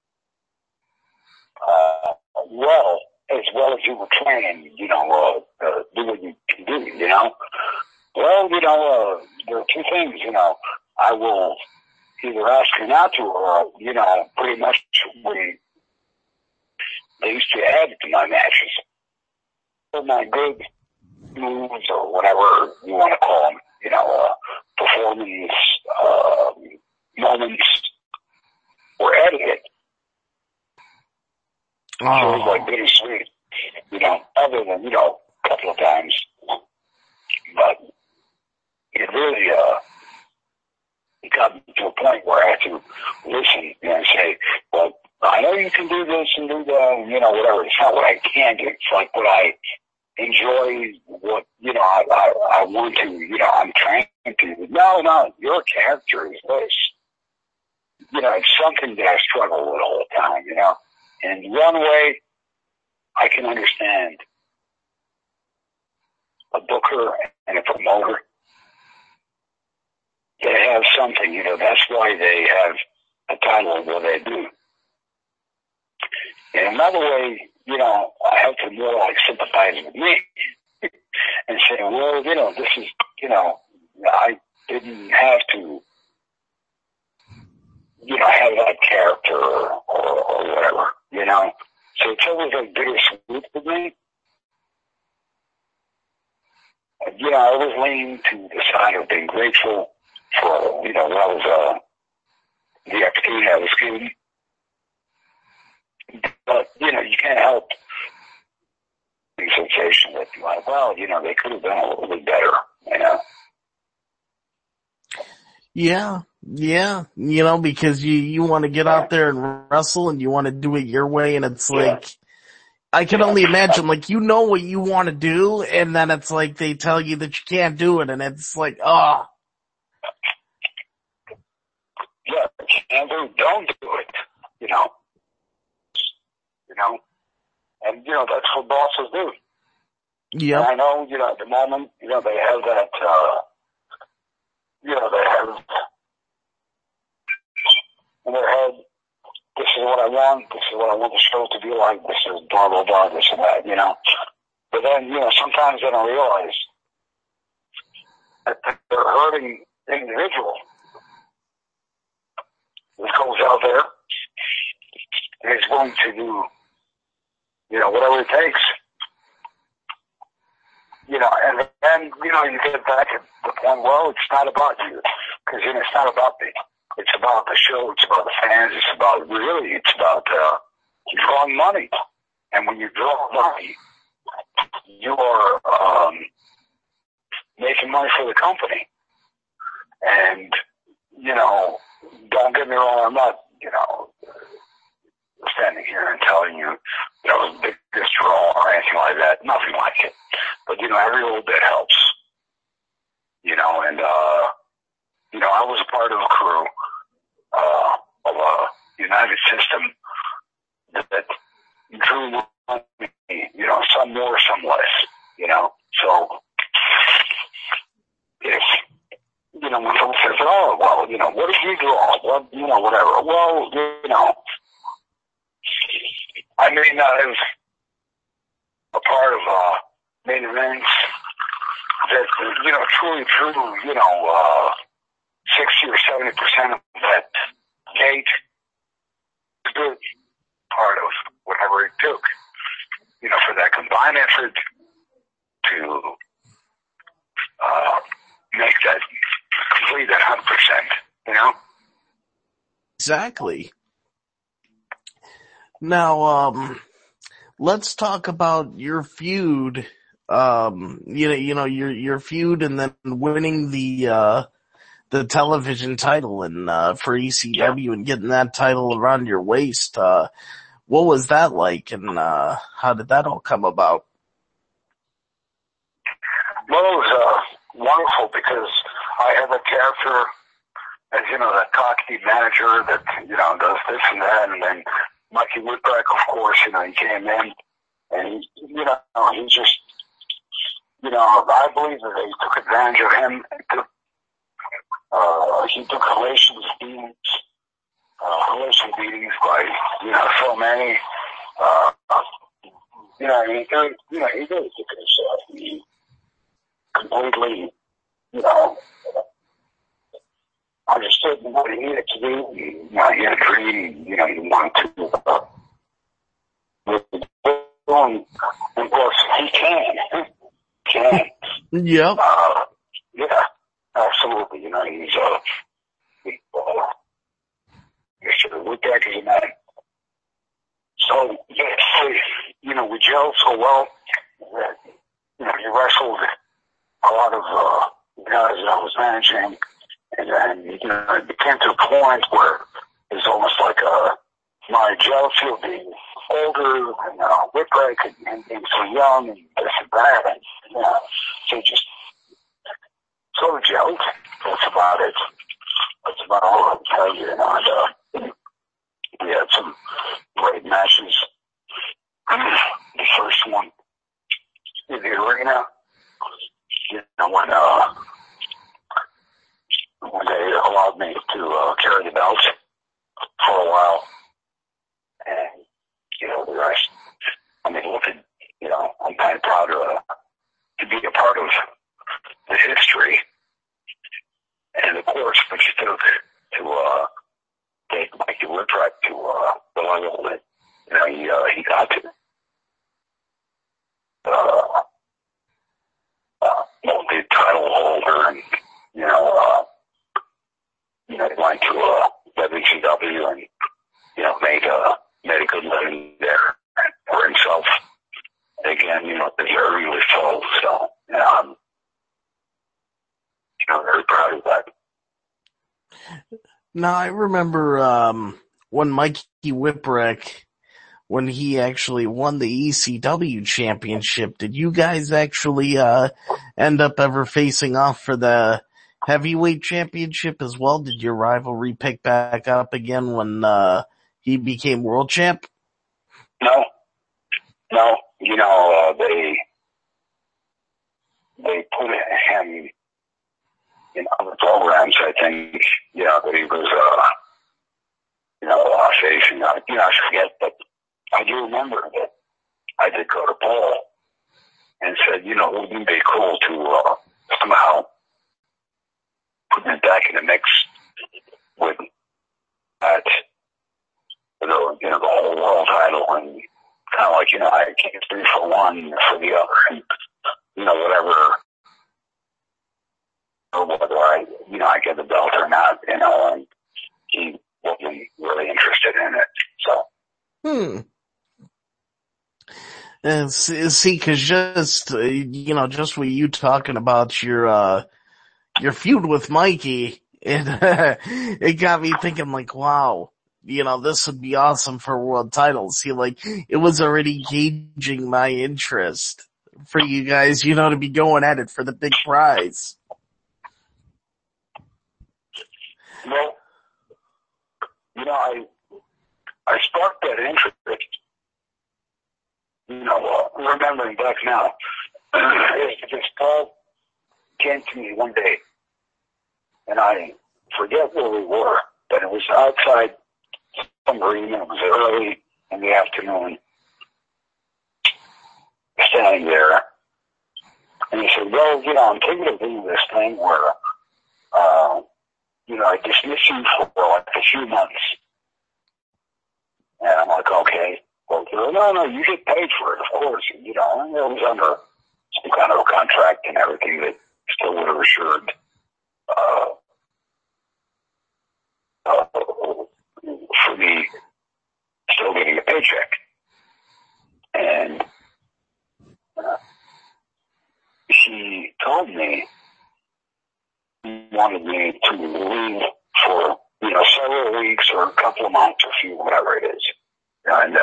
as well as you were training, do what you can do, Well, there are two things, I will either ask you not to or, pretty much when they used to add to my matches. My good moves or whatever you want to call them, performance moments were edited. So it was like bittersweet, other than, a couple of times. But it really, it got me to a point where I had to listen and say, well, I know you can do this and do that, whatever. It's not what I can do. It's like what I enjoy, what, I want to, I'm trying to. No, your character is this. It's something that I struggle with all the time, And one way I can understand a booker and a promoter, they have something, that's why they have a title of what they do. And another way, I have to more like sympathize with me and say, well, this is, I didn't have to, have that character or whatever, So it's always like bittersweet with me. I always lean to the side of being grateful for, what was, the opportunity I was given. But, you can't help the sensation that you're like, well, they could have done a little bit better, Yeah, because you want to get out there and wrestle and you want to do it your way, and it's like, I can only imagine, like, what you want to do, and then it's like they tell you that you can't do it, and it's like, oh. Yeah, can't do it, don't do it, and, that's what bosses do. Yeah. And I know, at the moment, they have that, they have in their head, this is what I want the show to be like, this is blah, blah, blah, this and that, But then, sometimes they don't realize that they're hurting the individual who goes out there and is willing to do, whatever it takes. And then, you get back at the point, well, it's not about you. Because, it's not about me. It's about the show. It's about the fans. It's about drawing money. And when you draw money, you are making money for the company. And, don't get me wrong, I'm not, standing here and telling you, the biggest draw or anything like that. Nothing like it. But, every little bit helps. And, I was a part of a crew of a United System that drew me, some more, some less, So, if, when someone says, oh, well, what did you draw? What, whatever. Well, I may not have a part of main events that, truly drew, 60 or 70% of that gate. It's a good part of whatever it took, for that combined effort to make that, complete that 100%, Exactly. Now, let's talk about your feud. Your feud, and then winning the television title and for ECW and getting that title around your waist. What was that like, and how did that all come about? Well, it was wonderful because I have a character as, that cocky manager that, does this and that. And then Mikey Whipwreck, of course, he came in and, he just, I believe that they took advantage of him. He took relation beatings by, so many. He really took himself. He completely, understood what he needed to do. He had a dream. He wanted to. And of course, he can. Yep. Yeah, absolutely. He's Mr. Whipwreck is a man. So, yeah, we gelled so well that, he wrestled a lot of guys that I was managing, and then, it became to a point where it was almost like my jealousy of being older and Whipwreck and being so young and this and that, and, so just sort of gelled. That's about it. That's about all I can tell you, and we had some great matches. The first one in the arena, when they allowed me to carry the belt for a while, and the rest. I'm kind of proud to be a part of the history, and of course, but you took to take Mikey Whipwreck to the level that he got to. Multi-title holder, and he went to WCW and made a good living there for himself. Again, deservedly so. So, I'm very proud of that. Now, I remember when Mikey Whipwreck, when he actually won the ECW championship, did you guys actually end up ever facing off for the heavyweight championship as well? Did your rivalry pick back up again when he became world champ? No. They put him in other programs, I think, that he was, facing. I forget, but I do remember that I did go to Paul and said, it would be cool to somehow put him back in the mix with that, the whole world title, and kind of like, I can't 3 for one for the other, and, whatever, or whether I get the belt or not, and he wasn't really interested in it, so. And see, cause just what you talking about your feud with Mikey, it got me thinking like, wow, this would be awesome for world titles. See, like, it was already gauging my interest for you guys, to be going at it for the big prize. Well, I sparked that interest, remembering back now, because Paul came to me one day, and I forget where we were, but it was outside some arena. It was early in the afternoon, standing there, and he said, well, I'm thinking of doing this thing where, I dismiss you for like a few months. And I'm like, okay. Well, no, you get paid for it, of course. And, it was under some kind of a contract and everything that still would have assured, for me still getting a paycheck. And, he told me he wanted me to leave for, several weeks or a couple of months or a few, whatever it is. And,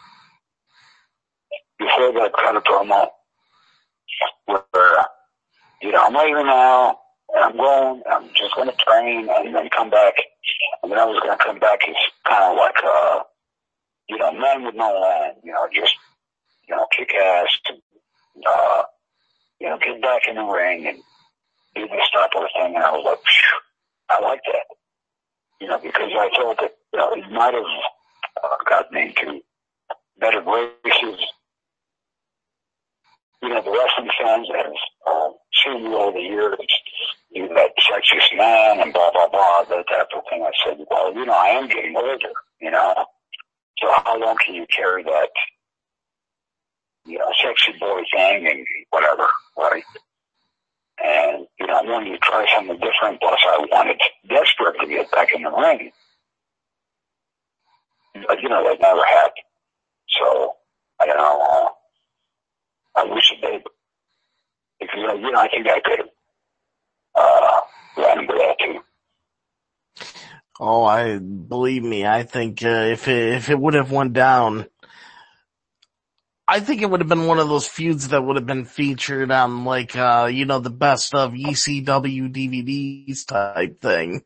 before that kind of promo, where I'm leaving now, and I'm going, I'm just going to train and then come back. And then I was going to come back as kind of like, man with no land, just, kick ass, get back in the ring and do this type of thing. And I was like, phew, I like that, because I thought that, it might have gotten me into better graces. The wrestling fans that have seen you over the years, you're that sexiest man and blah, blah, blah, that type of thing. I said, well, I am getting older, so how long can you carry that, sexy boy thing and whatever, right? And, I wanted to try something different, plus I wanted desperate to get back in the ring. But, that never happened. So, I don't know, I wish it did. Because, I think I could have ran into that too. Oh, believe me, I think if it would have went down, I think it would have been one of those feuds that would have been featured on the best of ECW DVDs type thing.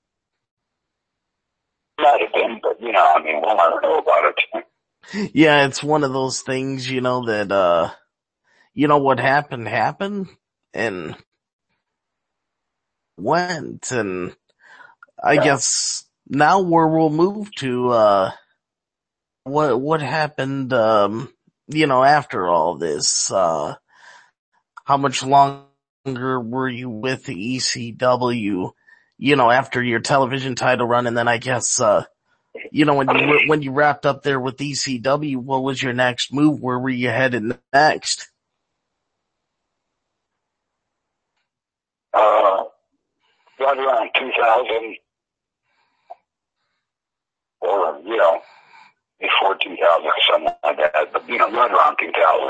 Might have been, but we'll never know about it. Yeah, it's one of those things, that what happened and went, and I guess now where we'll move to what happened after all this. How much longer were you with the ECW, after your television title run? And then I guess when you wrapped up there with ECW, what was your next move? Where were you headed next? Right around 2000, or, before 2000 or something like that, but, right around 2000,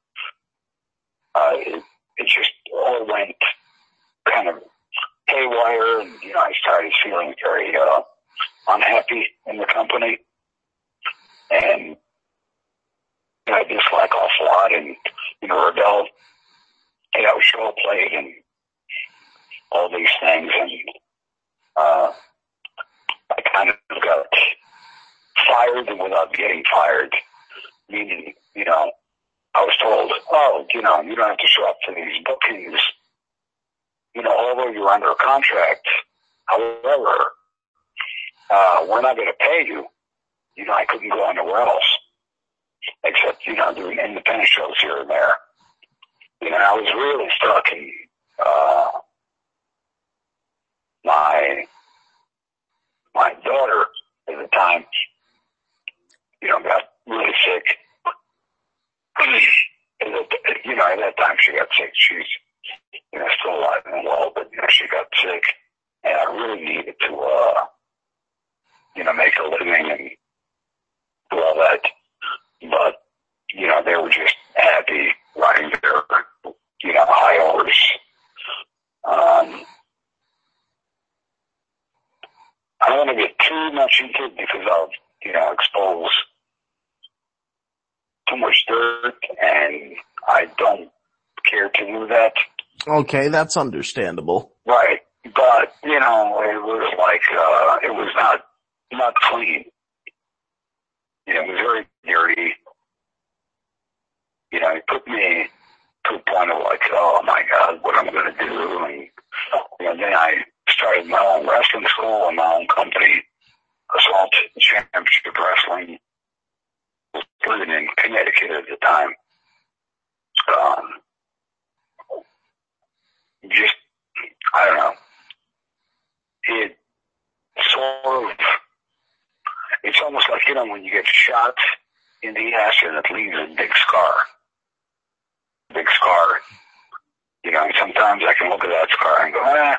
it just all went kind of haywire, and, I started feeling very, unhappy in the company, and I dislike awful lot, and, Rebel, show played, and all these things, and I kind of got fired without getting fired, meaning, I was told, you don't have to show up to these bookings, although you're under a contract. However, we're not going to pay you. I couldn't go anywhere else, except, doing independent shows here and there. I was really stuck in, my daughter at the time, got really sick. At that time she got sick. She's, still alive and well, but, she got sick, and I really needed to, make a living and do all that. But, they were just happy riding their, high horse. I don't want to get too much into it because I'll, expose too much dirt, and I don't care to do that. Okay, that's understandable. Right. But, it was like, it was not clean. It was very dirty. It put me to a point of like, oh my God, what am I going to do? And, then I started my own wrestling school and my own company, Assault Championship Wrestling. I was living in Connecticut at the time. I don't know. It sort of, it's almost like, when you get shot in the ass and it leaves a big scar. And sometimes I can look at that scar and go,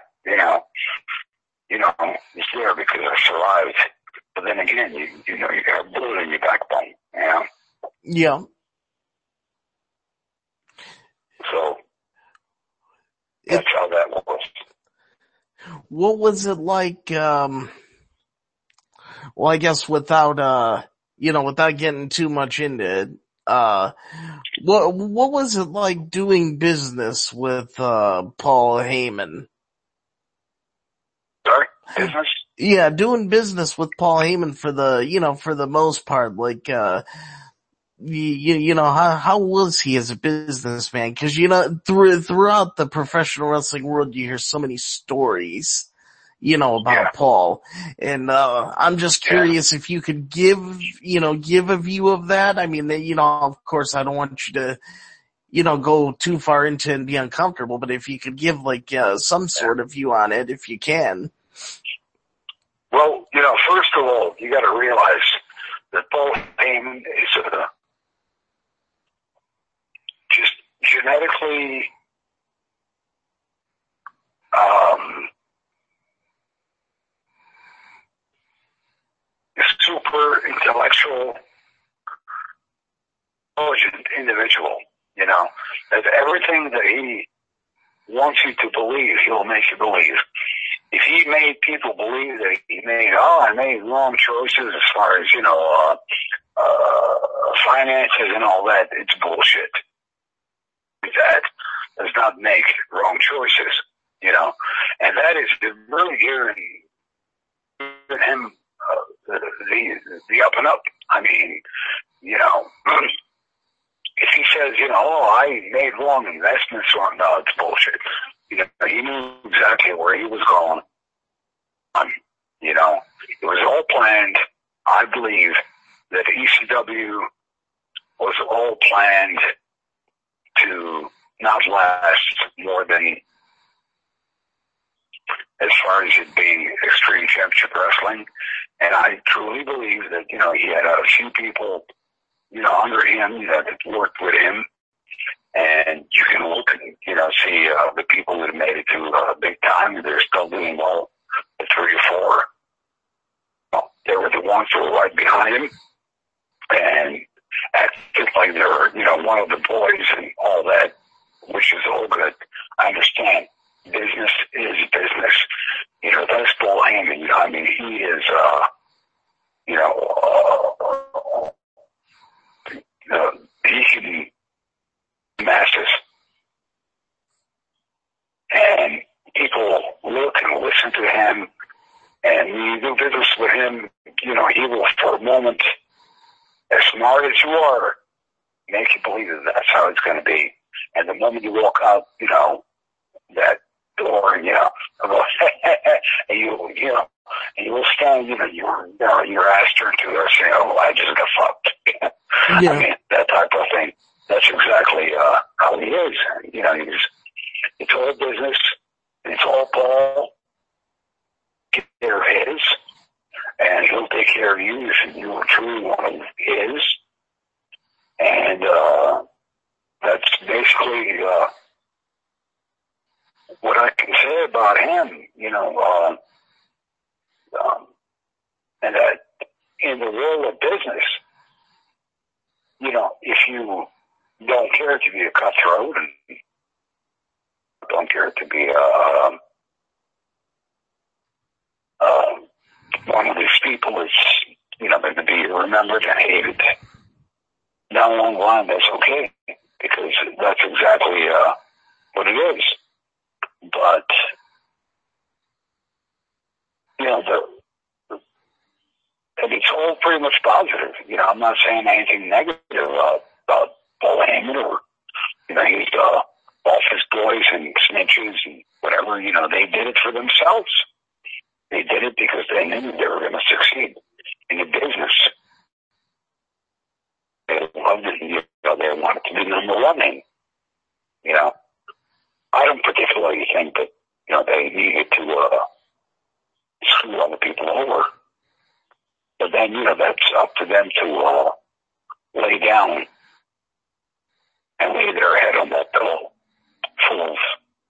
it's there because I survived. But then again, you got blood in your backbone, Yeah. So, that's how that was. What was it like, well, I guess without getting too much into it, what was it like doing business with, Paul Heyman? Sorry? Business? Yeah, doing business with Paul Heyman for the most part, like, how was he as a businessman? Cause, throughout the professional wrestling world, you hear so many stories, about Paul. And, I'm just curious if you could give a view of that. I mean, of course, I don't want you to, go too far into and be uncomfortable, but if you could give some sort of view on it, if you can. Well, first of all, you got to realize that Paul Heyman is just genetically a super intellectual, intelligent individual. That everything that he wants you to believe, he'll make you believe. If he made people believe that I made wrong choices as far as, finances and all that, it's bullshit. That does not make wrong choices, and that is really giving him the up and up. I mean, if he says, I made wrong investments, no, it's bullshit. He knew exactly where he was going. It was all planned. I believe that ECW was all planned to not last more than, as far as it being Extreme Championship Wrestling. And I truly believe that, he had a few people, under him, that worked with him. And you can look and, see the people that have made it to big time. They're still doing well. The 3 or 4. Well, they were the ones who were right behind him and acted like they were, one of the boys and all that, which is all good. I understand. Business is business. That's Paul Heyman. He is, he can masses. And people look and listen to him, and when you do business with him, he will, for a moment, as smart as you are, make you believe that that's how it's going to be. And the moment you walk out, that door, and and you will stand, your ass turned to her saying, "Oh, I just got fucked." Yeah. I mean, that type of thing. That's exactly how he is. It's all business. It's all Paul. Take care of his, and he'll take care of you if you are truly one of his. And that's basically what I can say about him. And that in the world of business, if you don't care to be a cutthroat and don't care to be one of these people that's, going to be remembered and hated down along the line, that's okay, because that's exactly what it is. But, and it's all pretty much positive. I'm not saying anything negative about Paul Heyman or, he's office boys and snitches and whatever. They did it for themselves. They did it because they knew they were going to succeed in the business. They loved it. They wanted to be number one. And, I don't particularly think that, they needed to screw other people over. But then, that's up to them to lay down and lay their head on that pillow full of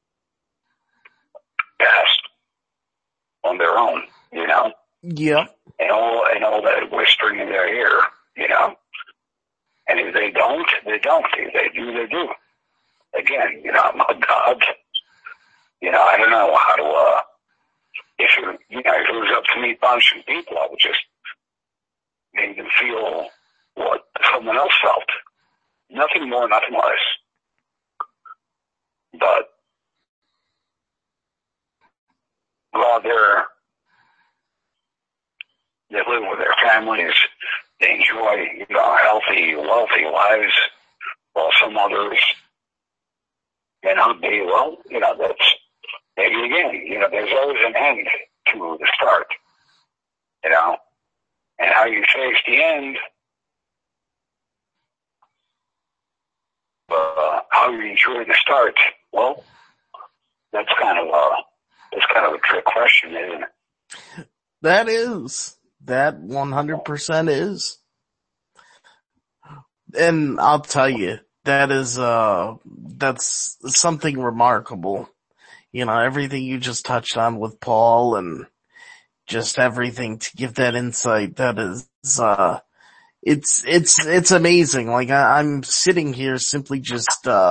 past on their own, Yeah. And all that whispering in their ear, And if they don't, they don't. If they do, they do. Again, I'm not God. I don't know how to, if it was up to me punching people, I would just make them feel what someone else felt. nothing more, nothing less. But while they live with their families, they enjoy, healthy, wealthy lives, while some others may not be. Well, that's maybe again, there's always an end to the start, and how you face the end, how you enjoy the start. Well, that's kind of a trick question, isn't it? That is. That 100% is. And I'll tell you, that's something remarkable. Everything you just touched on with Paul and just everything to give that insight, that is, it's amazing. Like I'm sitting here simply just,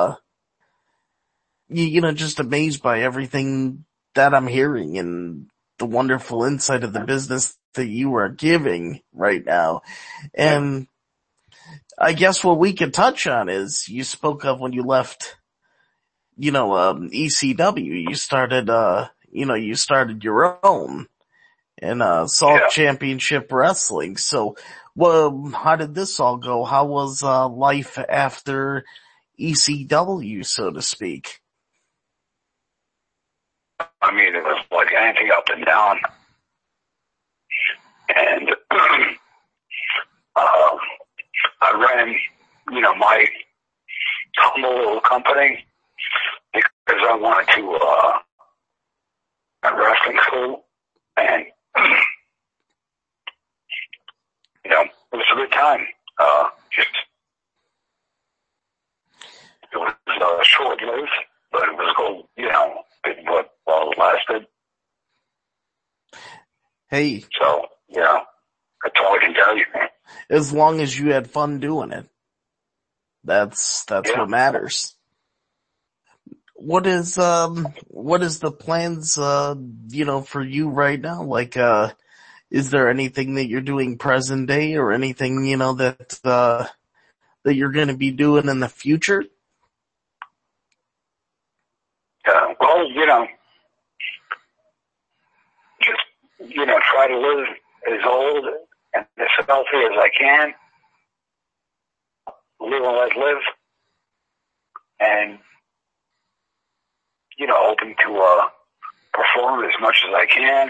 just amazed by everything that I'm hearing and the wonderful insight of the business that you are giving right now. And I guess what we could touch on is you spoke of when you left, ECW, you started your own in, Salt Championship Wrestling. So, well, how did this all go? How was, life after ECW, so to speak? I mean, it was like anything up and down. And, I ran, my humble little company because I wanted to, at wrestling school, and, it was a good time. It was short-lived, but it was cool, while it lasted. Hey. So, that's all I can tell you. As long as you had fun doing it. That's what matters. What is the plans, for you right now? Like, is there anything that you're doing present day or anything, that you're going to be doing in the future? Well, just, try to live as old and as healthy as I can. Live and let live. And, hoping to, perform as much as I can.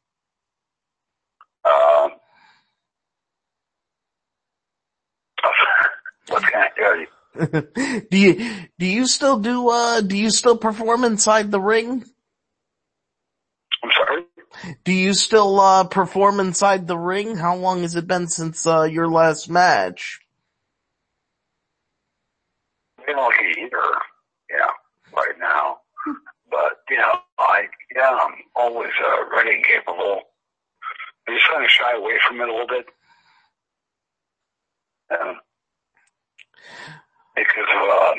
What can I tell you? Do you still perform inside the ring? I'm sorry? Do you still, perform inside the ring? How long has it been since, your last match? Been like a year, right now. But, I'm always, ready and capable. I just kind of shy away from it a little bit. Because of,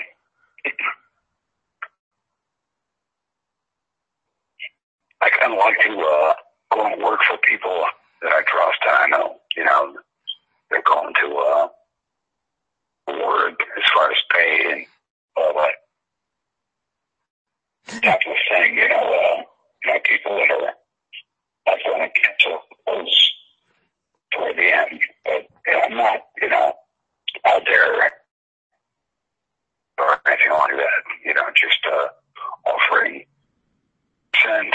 I kind of like to, go and work for people that I trust. I know, they're going to, work as far as pay and all that type of thing, people that are not going to cancel those toward the end. But I'm not, out there or anything like that, just offering send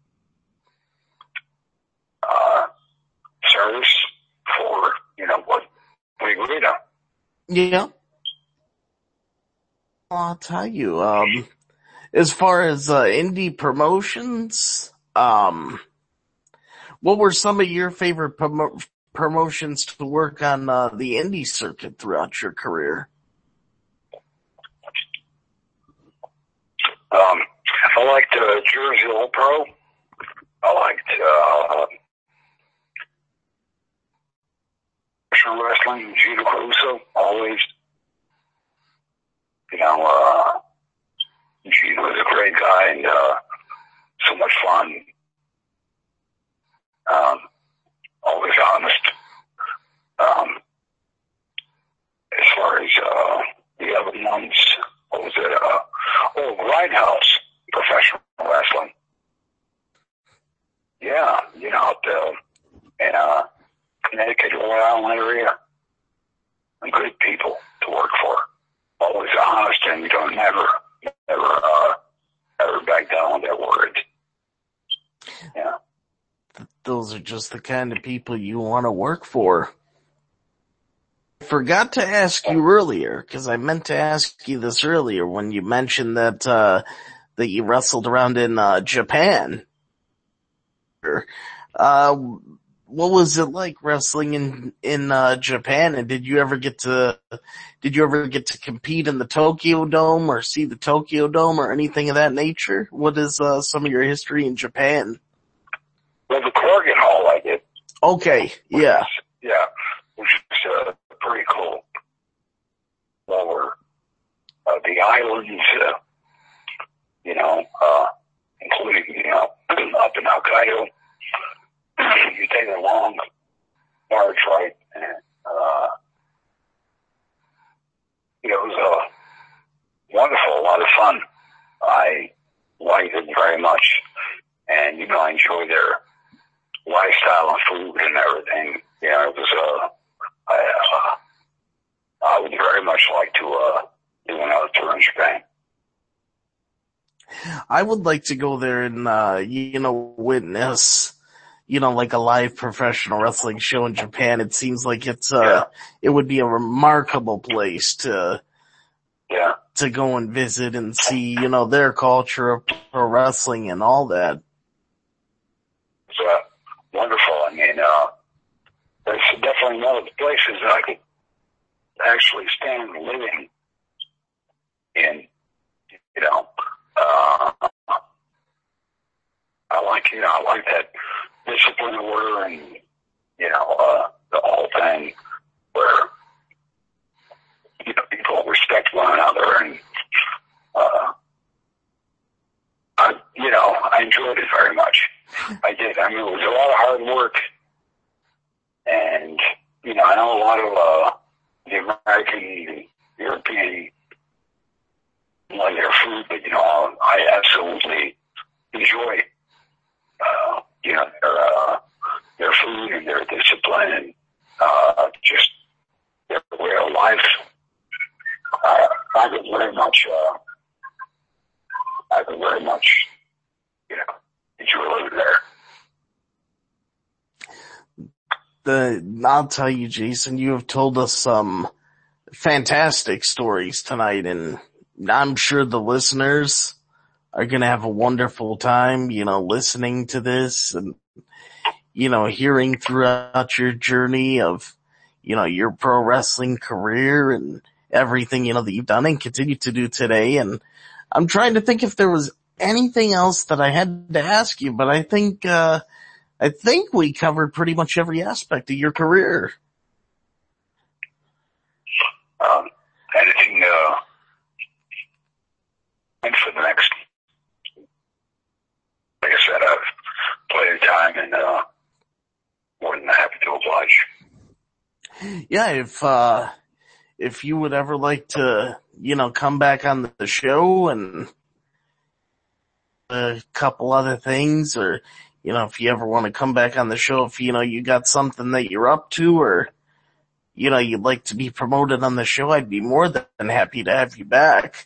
service for, what we agreed on. Yeah. I'll tell you, as far as, indie promotions, what were some of your favorite promotions to work on, the indie circuit throughout your career? I liked, Jersey All Pro. I liked, professional wrestling, Gino Caruso, always. Gino was a great guy and, so much fun. Always honest. As far as, just the kind of people you want to work for. I forgot to ask you earlier, because I meant to ask you this earlier when you mentioned that you wrestled around in Japan. What was it like wrestling in Japan, and did you ever get to compete in the Tokyo Dome or see the Tokyo Dome or anything of that nature? What is some of your history in Japan? Well, the Corgan Hall I did. Okay, yeah. Yeah, which is pretty cool. Over the islands, including, up in Hokkaido. You take a long march, right? And, it was wonderful, a lot of fun. I liked it very much. And, I enjoy their lifestyle and food and everything. It was, I would very much like to do another tour in Japan. I would like to go there and, witness, like a live professional wrestling show in Japan. It seems like it would be a remarkable place to go and visit and see, their culture of pro wrestling and all that. It's wonderful. I mean, it's definitely one of the places that I could actually stand living in, I like that discipline order and, the whole thing where, people respect one another and, I enjoyed it very much. I did. I mean, it was a lot of hard work and, I know a lot of, the American, European, like their food, but, I absolutely enjoy, their food and their discipline and, just their way of life. I could very much, enjoy living there. I'll tell you, Jason, you have told us some fantastic stories tonight, and I'm sure the listeners are going to have a wonderful time, listening to this and, hearing throughout your journey of, your pro wrestling career and everything, that you've done and continue to do today. And I'm trying to think if there was anything else that I had to ask you, but I think we covered pretty much every aspect of your career. Anything, and for the next, like I said, I've plenty of time and, more than happy to oblige. Yeah, if you would ever like to, come back on the show and a couple other things, or, if you ever want to come back on the show, if, you got something that you're up to, or, you'd like to be promoted on the show, I'd be more than happy to have you back.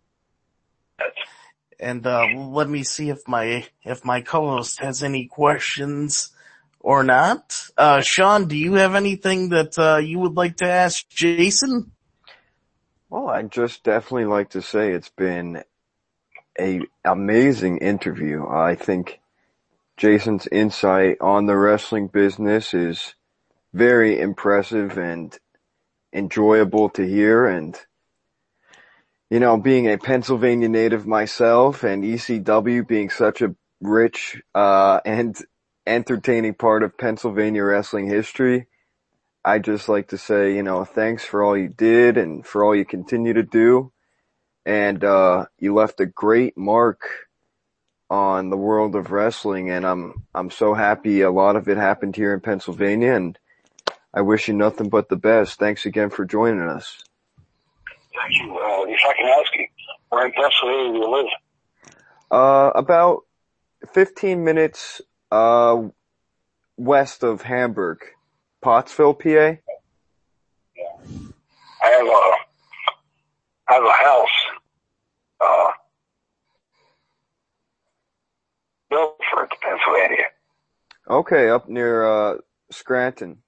And, let me see if my co-host has any questions or not. Sean, do you have anything that, you would like to ask Jason? Well, I'd just definitely like to say it's been a amazing interview. I think Jason's insight on the wrestling business is very impressive and enjoyable to hear. And, being a Pennsylvania native myself and ECW being such a rich, and entertaining part of Pennsylvania wrestling history, I'd just like to say, thanks for all you did and for all you continue to do. And, you left a great mark on the world of wrestling, and I'm so happy a lot of it happened here in Pennsylvania, and I wish you nothing but the best. Thanks again for joining us. Thank you. If I can ask you, where in Pennsylvania do you live? About 15 minutes, west of Hamburg. Pottsville, PA? Yeah. I have a house, Milford, Pennsylvania. Okay, up near Scranton.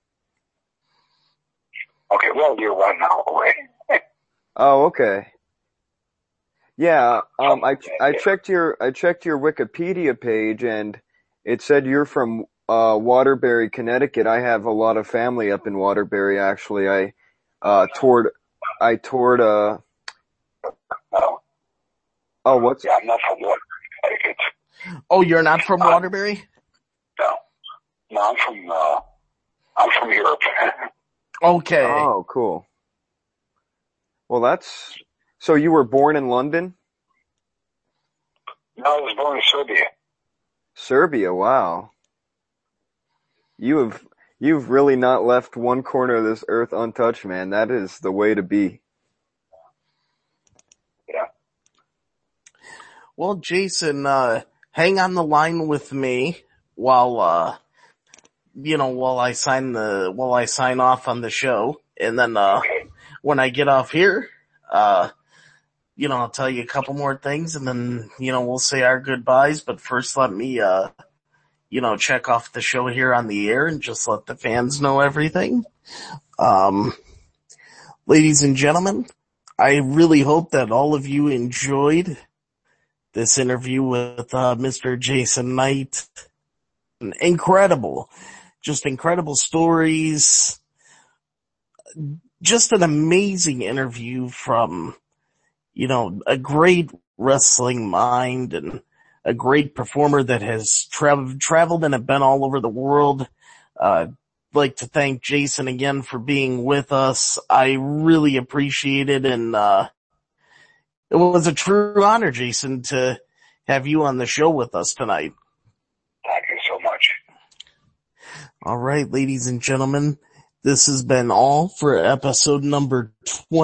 Okay, well, you're 1 hour away. Oh, okay. Yeah, I checked your Wikipedia page and it said you're from Waterbury, Connecticut. I have a lot of family up in Waterbury actually. Toured I toured No. what's Yeah, I'm not from Waterbury, Connecticut. Oh, you're not from Waterbury? No. No, I'm from Europe. Okay. Oh, cool. Well, so you were born in London? No, I was born in Serbia. Serbia, wow. You've really not left one corner of this earth untouched, man. That is the way to be. Yeah. Well, Jason, hang on the line with me while I sign off on the show, and then Okay. when I get off here, I'll tell you a couple more things, and then we'll say our goodbyes. But first, let me check off the show here on the air and just let the fans know everything. Ladies and gentlemen, I really hope that all of you enjoyed this interview with Mr. Jason Knight. Incredible stories. Just an amazing interview from, a great wrestling mind and a great performer that has traveled and have been all over the world. I'd like to thank Jason again for being with us. I really appreciate it, and it was a true honor, Jason, to have you on the show with us tonight. Thank you so much. All right, ladies and gentlemen, this has been all for episode number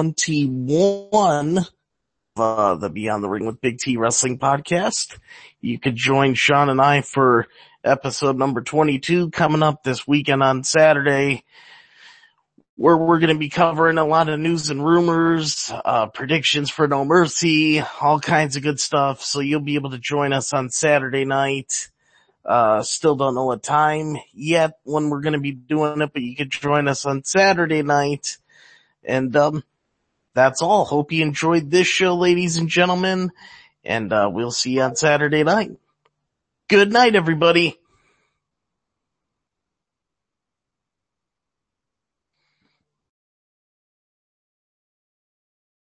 21 of the Beyond the Ring with Big T Wrestling podcast. You could join Sean and I for episode number 22 coming up this weekend on Saturday, where we're going to be covering a lot of news and rumors, predictions for No Mercy, all kinds of good stuff. So you'll be able to join us on Saturday night. Still don't know what time yet when we're going to be doing it, but you could join us on Saturday night. And, that's all. Hope you enjoyed this show, ladies and gentlemen, and we'll see you on Saturday night. Good night, everybody.